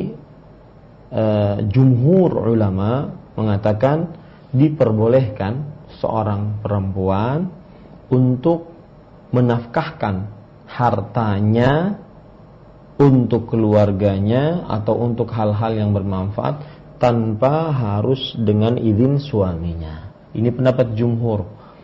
uh, jumhur ulama mengatakan diperbolehkan seorang perempuan untuk menafkahkan hartanya untuk keluarganya atau untuk hal-hal yang bermanfaat tanpa harus dengan izin suaminya. Ini pendapat jumhur.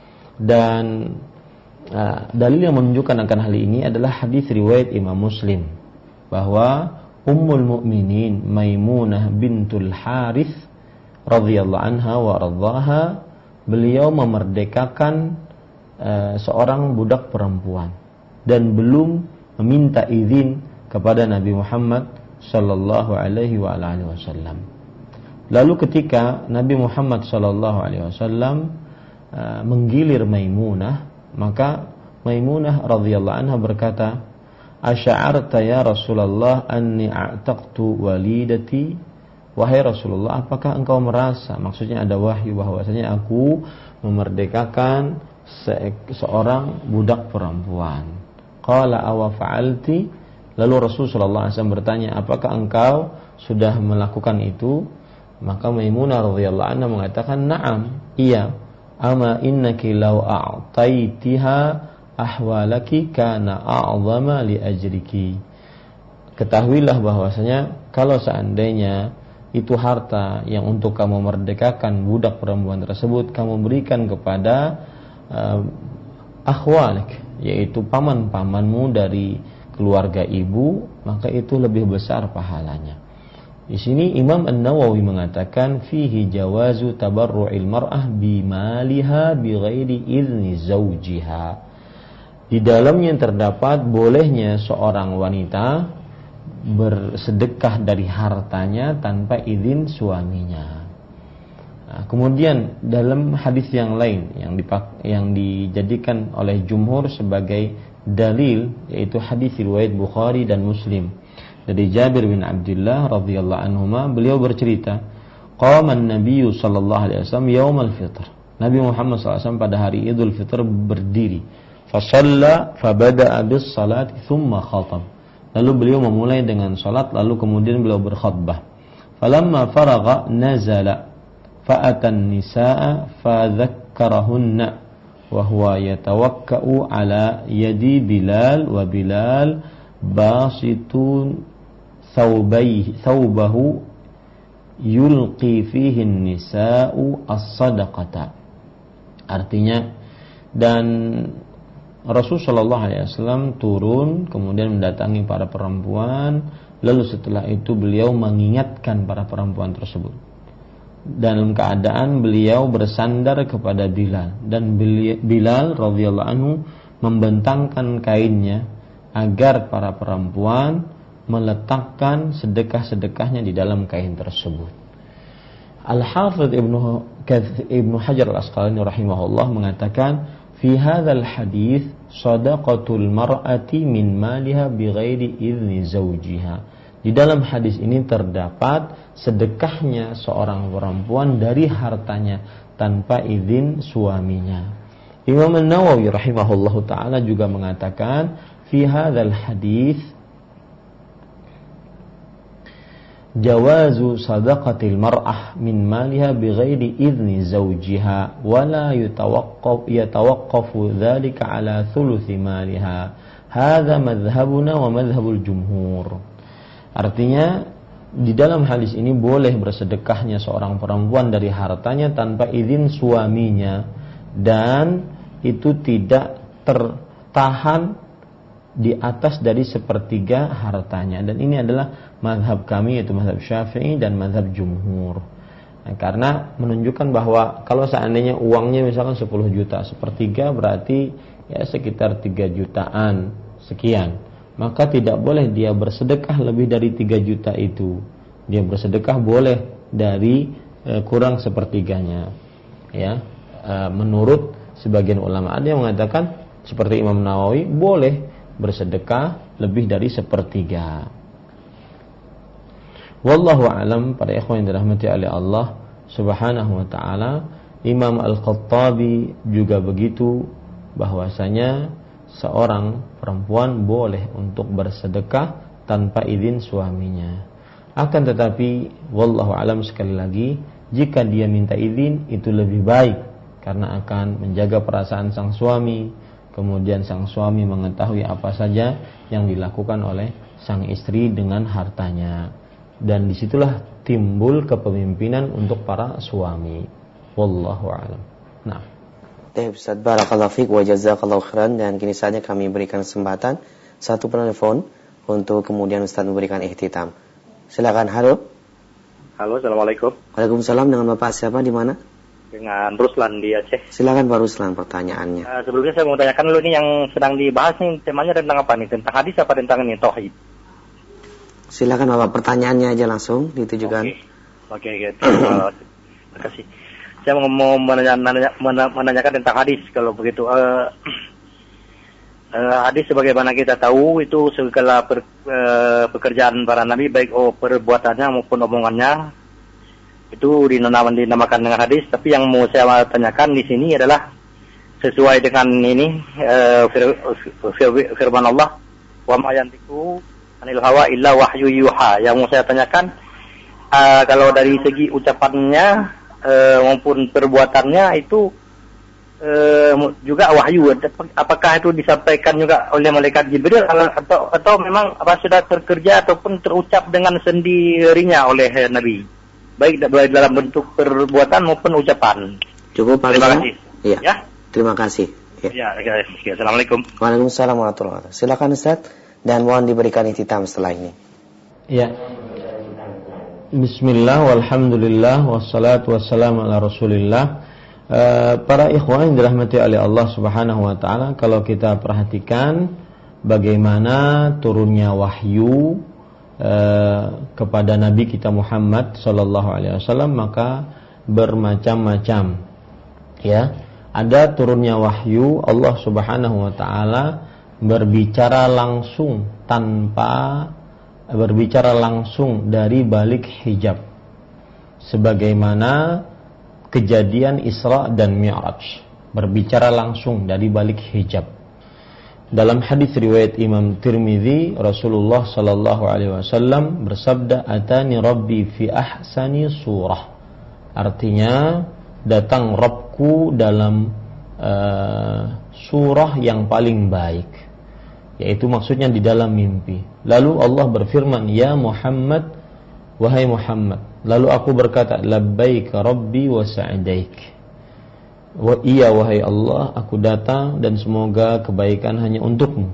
Dan uh, dalil yang menunjukkan akan hal ini adalah hadis riwayat Imam Muslim, bahwa Ummul Mukminin Maimunah bintul Harith radhiyallahu anha wa radhaha, beliau memerdekakan uh, seorang budak perempuan dan belum meminta izin kepada Nabi Muhammad sallallahu alaihi wa alihi wasallam. Lalu ketika Nabi Muhammad sallallahu alaihi wasallam uh, menggilir Maimunah, maka Maimunah radhiyallahu anha berkata, "Asy'arta ya Rasulullah anni a'taqtu walidati?" Wahai Rasulullah, apakah engkau merasa, maksudnya ada wahyu bahwasanya aku memerdekakan se- seorang budak perempuan. Qala awa fa'alti? Lalu Rasulullah sallallahu alaihi wasallam bertanya, apakah engkau sudah melakukan itu? Maka Maimunah radhiyallahu anha mengatakan, na'am, iya. Ama innaki law a'taitiha ahwalaki kana a'zama li ajriki. Ketahuilah bahwasanya kalau seandainya itu harta yang untuk kamu merdekakan budak perempuan tersebut kamu berikan kepada uh, akhwalik, yaitu paman-pamanmu dari keluarga ibu, maka itu lebih besar pahalanya. Di sini Imam An-Nawawi mengatakan fihi jawazu tabarru'il mar'ah bimaliha bighairi izni zawjiha. Di dalamnya terdapat bolehnya seorang wanita bersedekah dari hartanya tanpa izin suaminya. Nah, kemudian dalam hadis yang lain yang dipak, yang dijadikan oleh jumhur sebagai dalil, yaitu hadis riwayat Bukhari dan Muslim dari Jabir bin Abdullah radhiyallahu anhuma, beliau bercerita, qama an-nabiy sallallahu alaihi wasallam yaumal fitr. Nabi Muhammad sallallahu alaihi wasallam pada hari Idul Fitr berdiri. Fa shalla fa bada'a bis salati thumma khatab. Lalu beliau memulai dengan salat, lalu kemudian beliau berkhutbah. Falamma faragha nazala fa atan nisaa fa dzakkarahunna wa huwa yatawakka'u ala yadi Bilal wa Bilal basitun thawbayhi thawbahu yulqi fihi an-nisaa'u as-sadaqata. Artinya Dan Rasulullah shallallahu alaihi wasallam turun kemudian mendatangi para perempuan, lalu setelah itu beliau mengingatkan para perempuan tersebut. Dalam keadaan beliau bersandar kepada Bilal, dan Bilal radhiyallahu anhu membentangkan kainnya agar para perempuan meletakkan sedekah-sedekahnya di dalam kain tersebut. Al-Hafidz Ibnu Ibnu Hajar Al-Asqalani rahimahullah mengatakan, fi hadzal hadits shadaqatul mar'ati min maliha bighairi idzni zawjiha. Di dalam hadis ini terdapat sedekahnya seorang perempuan dari hartanya tanpa izin suaminya. Imam An-Nawawi rahimahullahu taala juga mengatakan, fi hadzal hadits jawazu sadaqatil mar'ah min maliha bighairi idzni zawjiha wa la yatawaqqaf yatawaqqafu dzalika ala thuluthi maliha. Hadza madhhabuna wa madhhabul jumhur. Artinya di dalam hadis ini boleh bersedekahnya seorang perempuan dari hartanya tanpa izin suaminya, dan itu tidak tertahan di atas dari sepertiga hartanya. Dan ini adalah mazhab kami, yaitu mazhab Syafi'i dan mazhab jumhur. Nah, karena menunjukkan bahwa kalau seandainya uangnya misalkan sepuluh juta, sepertiga berarti ya sekitar tiga jutaan sekian, maka tidak boleh dia bersedekah lebih dari tiga juta itu. Dia bersedekah boleh dari e, kurang sepertiganya, ya. E, menurut sebagian ulama, ada yang mengatakan seperti Imam Nawawi, boleh bersedekah lebih dari sepertiga. Wallahu a'lam. Para ikhwan yang dirahmati oleh Allah Subhanahu wa taala, Imam Al-Khattabi juga begitu, bahwasanya seorang perempuan boleh untuk bersedekah tanpa izin suaminya. Akan tetapi wallahu a'lam, sekali lagi, jika dia minta izin itu lebih baik, karena akan menjaga perasaan sang suami. Kemudian sang suami mengetahui apa saja yang dilakukan oleh sang istri dengan hartanya. Dan disitulah timbul kepemimpinan untuk para suami. Wallahu a'lam. Nah. Ustaz, barakallahu fiik wa jazakallahu khairan. Dan kini saatnya kami berikan kesempatan satu penelpon untuk kemudian Ustaz memberikan ihtitam. Silakan. Halo. Halo, assalamualaikum. Waalaikumsalam. Dengan Bapak siapa, di mana? Dengan Ruslan di Aceh. Silakan Pak Ruslan, pertanyaannya. Uh, sebelumnya saya mau tanyakan dulu, ini yang sedang dibahas nih temanya tentang apa nih? Tentang hadis apa tentang ini tauhid? Silakan Bapak, pertanyaannya aja langsung ditujukan. Oke, oke, terima kasih. Saya mau menanya, menanya, menanyakan tentang hadis kalau begitu. Uh, uh, hadis sebagaimana kita tahu itu segala per, uh, pekerjaan para nabi, baik oh, perbuatannya maupun omongannya, itu dinamakan, dinamakan dengan hadis. Tapi yang mau saya tanyakan di sini adalah sesuai dengan ini uh, fir, fir, firman Allah, wa ma yantiqu anil hawa illa wahyu yuha. Yang mau saya tanyakan, uh, kalau dari segi ucapannya uh, maupun perbuatannya itu uh, juga wahyu, apakah itu disampaikan juga oleh malaikat Jibril atau atau memang apa sudah terkerja ataupun terucap dengan sendirinya oleh Nabi, baik dalam bentuk perbuatan maupun ucapan? Cukup, Pak. Terima kasih. Iya. Ya. Terima kasih. Ya. Ya, ya, ya. Assalamualaikum. Waalaikumsalam warahmatullahi wabarakatuh. Silakan Ustaz, dan mohon diberikan ihtitam setelah ini. Ya. Bismillah, walhamdulillah, wassalatu wassalamu ala Rasulillah. Uh, para ikhwan yang dirahmati oleh Allah Subhanahu wa taala, kalau kita perhatikan bagaimana turunnya wahyu Uh, kepada Nabi kita Muhammad sallallahu alaihi wasallam, maka bermacam-macam. Ya, ada turunnya wahyu, Allah Subhanahu wa taala berbicara langsung tanpa berbicara langsung dari balik hijab. Sebagaimana kejadian Isra dan Mi'raj, berbicara langsung dari balik hijab. Dalam hadis riwayat Imam Tirmidzi, Rasulullah sallallahu alaihi wasallam bersabda, "Atani Rabbi fi ahsani surah." Artinya, datang Rabbku dalam uh, surah yang paling baik, yaitu maksudnya di dalam mimpi. Lalu Allah berfirman, "Ya Muhammad, wahai Muhammad." Lalu aku berkata, "Labbaik Rabbi wa sa'daik." Wa iya wahai Allah, aku datang dan semoga kebaikan hanya untukmu.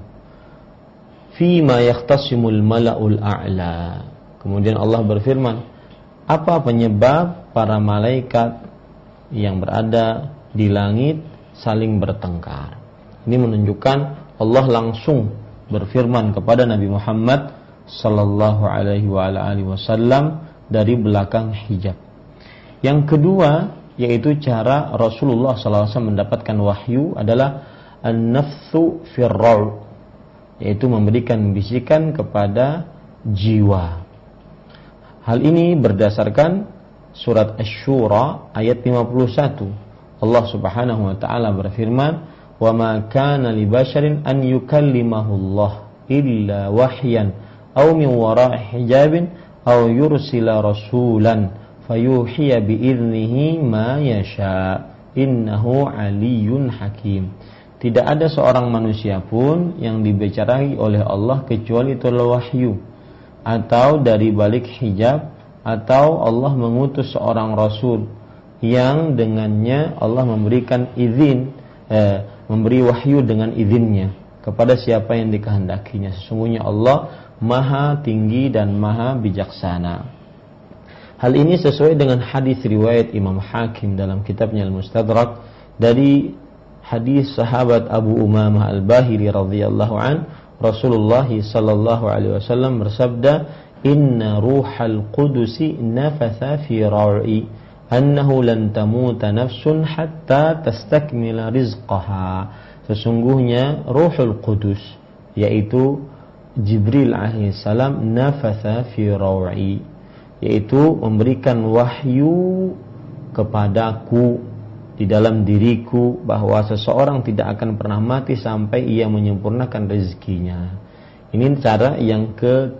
Fi ma yahtasimul mala'ul a'la. Kemudian Allah berfirman, apa penyebab para malaikat yang berada di langit saling bertengkar? Ini menunjukkan Allah langsung berfirman kepada Nabi Muhammad sallallahu alaihi wa alihi wasallam dari belakang hijab. Yang kedua, yaitu cara Rasulullah sallallahu alaihi wasallam mendapatkan wahyu adalah an-nafthu fir-raw, yaitu memberikan bisikan kepada jiwa. Hal ini berdasarkan surat Asy-Syura ayat lima puluh satu. Allah Subhanahu wa taala berfirman, "Wa ma kana li basharin an yukallimahu Allah illa wahyan aw min wara'i hijabin aw yursila rasulan fayuhiya bi'idnihi ma yasha innahu aliyyun hakim." Tidak ada seorang manusia pun yang dibicarakan oleh Allah kecuali itu wahyu, atau dari balik hijab, atau Allah mengutus seorang rasul yang dengannya Allah memberikan izin, eh, memberi wahyu dengan izinnya kepada siapa yang dikehendakinya. Sesungguhnya Allah maha tinggi dan maha bijaksana. Hal ini sesuai dengan hadis riwayat Imam Hakim dalam kitabnya Al-Mustadrak dari hadis sahabat Abu Umamah Al-Bahili radhiyallahu an, Rasulullah sallallahu alaihi wasallam bersabda, "Inna ruhal qudusi nafatha fi ra'i annahu lan tamuta nafsun hatta tastakmila rizqaha." Sesungguhnya Ruhul Qudus, yaitu Jibril alaihissalam, nafatha fi ra'i, yaitu memberikan wahyu kepadaku di dalam diriku bahwa seseorang tidak akan pernah mati sampai ia menyempurnakan rezekinya. Ini cara yang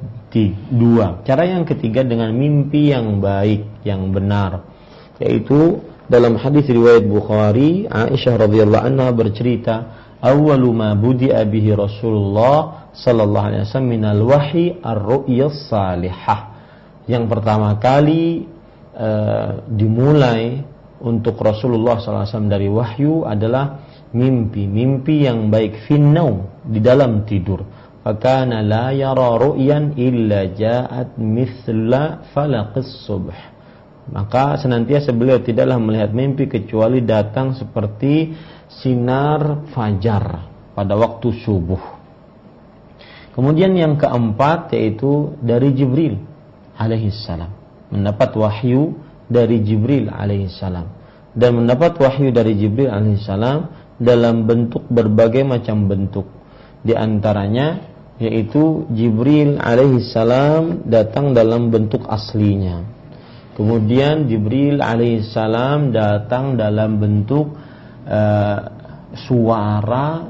kedua. Cara yang ketiga dengan mimpi yang baik, yang benar, yaitu dalam hadis riwayat Bukhari, Aisyah radhiyallahu anha bercerita, "Awwalu ma budi'a bihi Rasulullah sallallahu alaihi wasallam minal wahyi ar-ru'yas salihah." Yang pertama kali uh, dimulai untuk Rasulullah sallallahu alaihi wasallam dari wahyu adalah mimpi-mimpi yang baik, finnaum, di dalam tidur. Fakana la yara ru'yan illa ja'at mithla falaqis subh. Maka senantiasa beliau tidaklah melihat mimpi kecuali datang seperti sinar fajar pada waktu subuh. Kemudian yang keempat yaitu dari Jibril alaihissalam, mendapat wahyu dari Jibril alaihissalam, dan mendapat wahyu dari Jibril alaihissalam dalam bentuk berbagai macam bentuk. Di antaranya yaitu Jibril alaihissalam datang dalam bentuk aslinya. Kemudian Jibril alaihissalam datang dalam bentuk uh, suara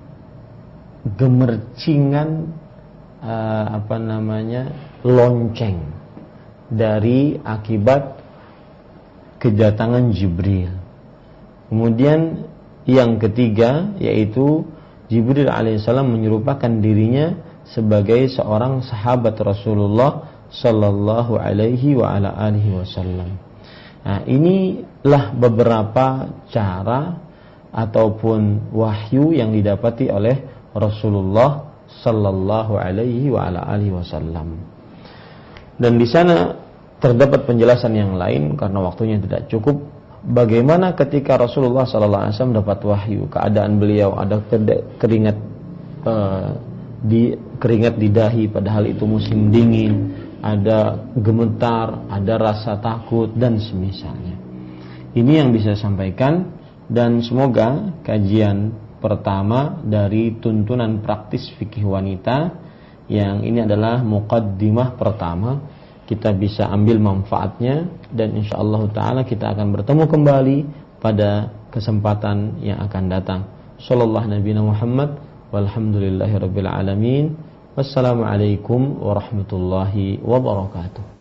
gemercingan uh, apa namanya lonceng dari akibat kedatangan Jibril. Kemudian yang ketiga yaitu Jibril alaihissalam menyerupakan dirinya sebagai seorang sahabat Rasulullah sallallahu alaihi wa ala alihi wasallam. Nah, inilah beberapa cara ataupun wahyu yang didapati oleh Rasulullah sallallahu alaihi wa ala alihi wasallam. Dan di sana terdapat penjelasan yang lain karena waktunya tidak cukup. Bagaimana ketika Rasulullah sallallahu alaihi wasallam dapat wahyu, keadaan beliau ada keringat uh, di keringat di dahi padahal itu musim dingin, ada gemetar, ada rasa takut dan semisalnya. Ini yang bisa saya sampaikan, dan semoga kajian pertama dari tuntunan praktis fikih wanita yang ini adalah muqaddimah pertama, kita bisa ambil manfaatnya, dan insyaallah taala kita akan bertemu kembali pada kesempatan yang akan datang. Sallallahu nabiyana Muhammad walhamdulillahirabbil alamin. Wassalamualaikum warahmatullahi wabarakatuh.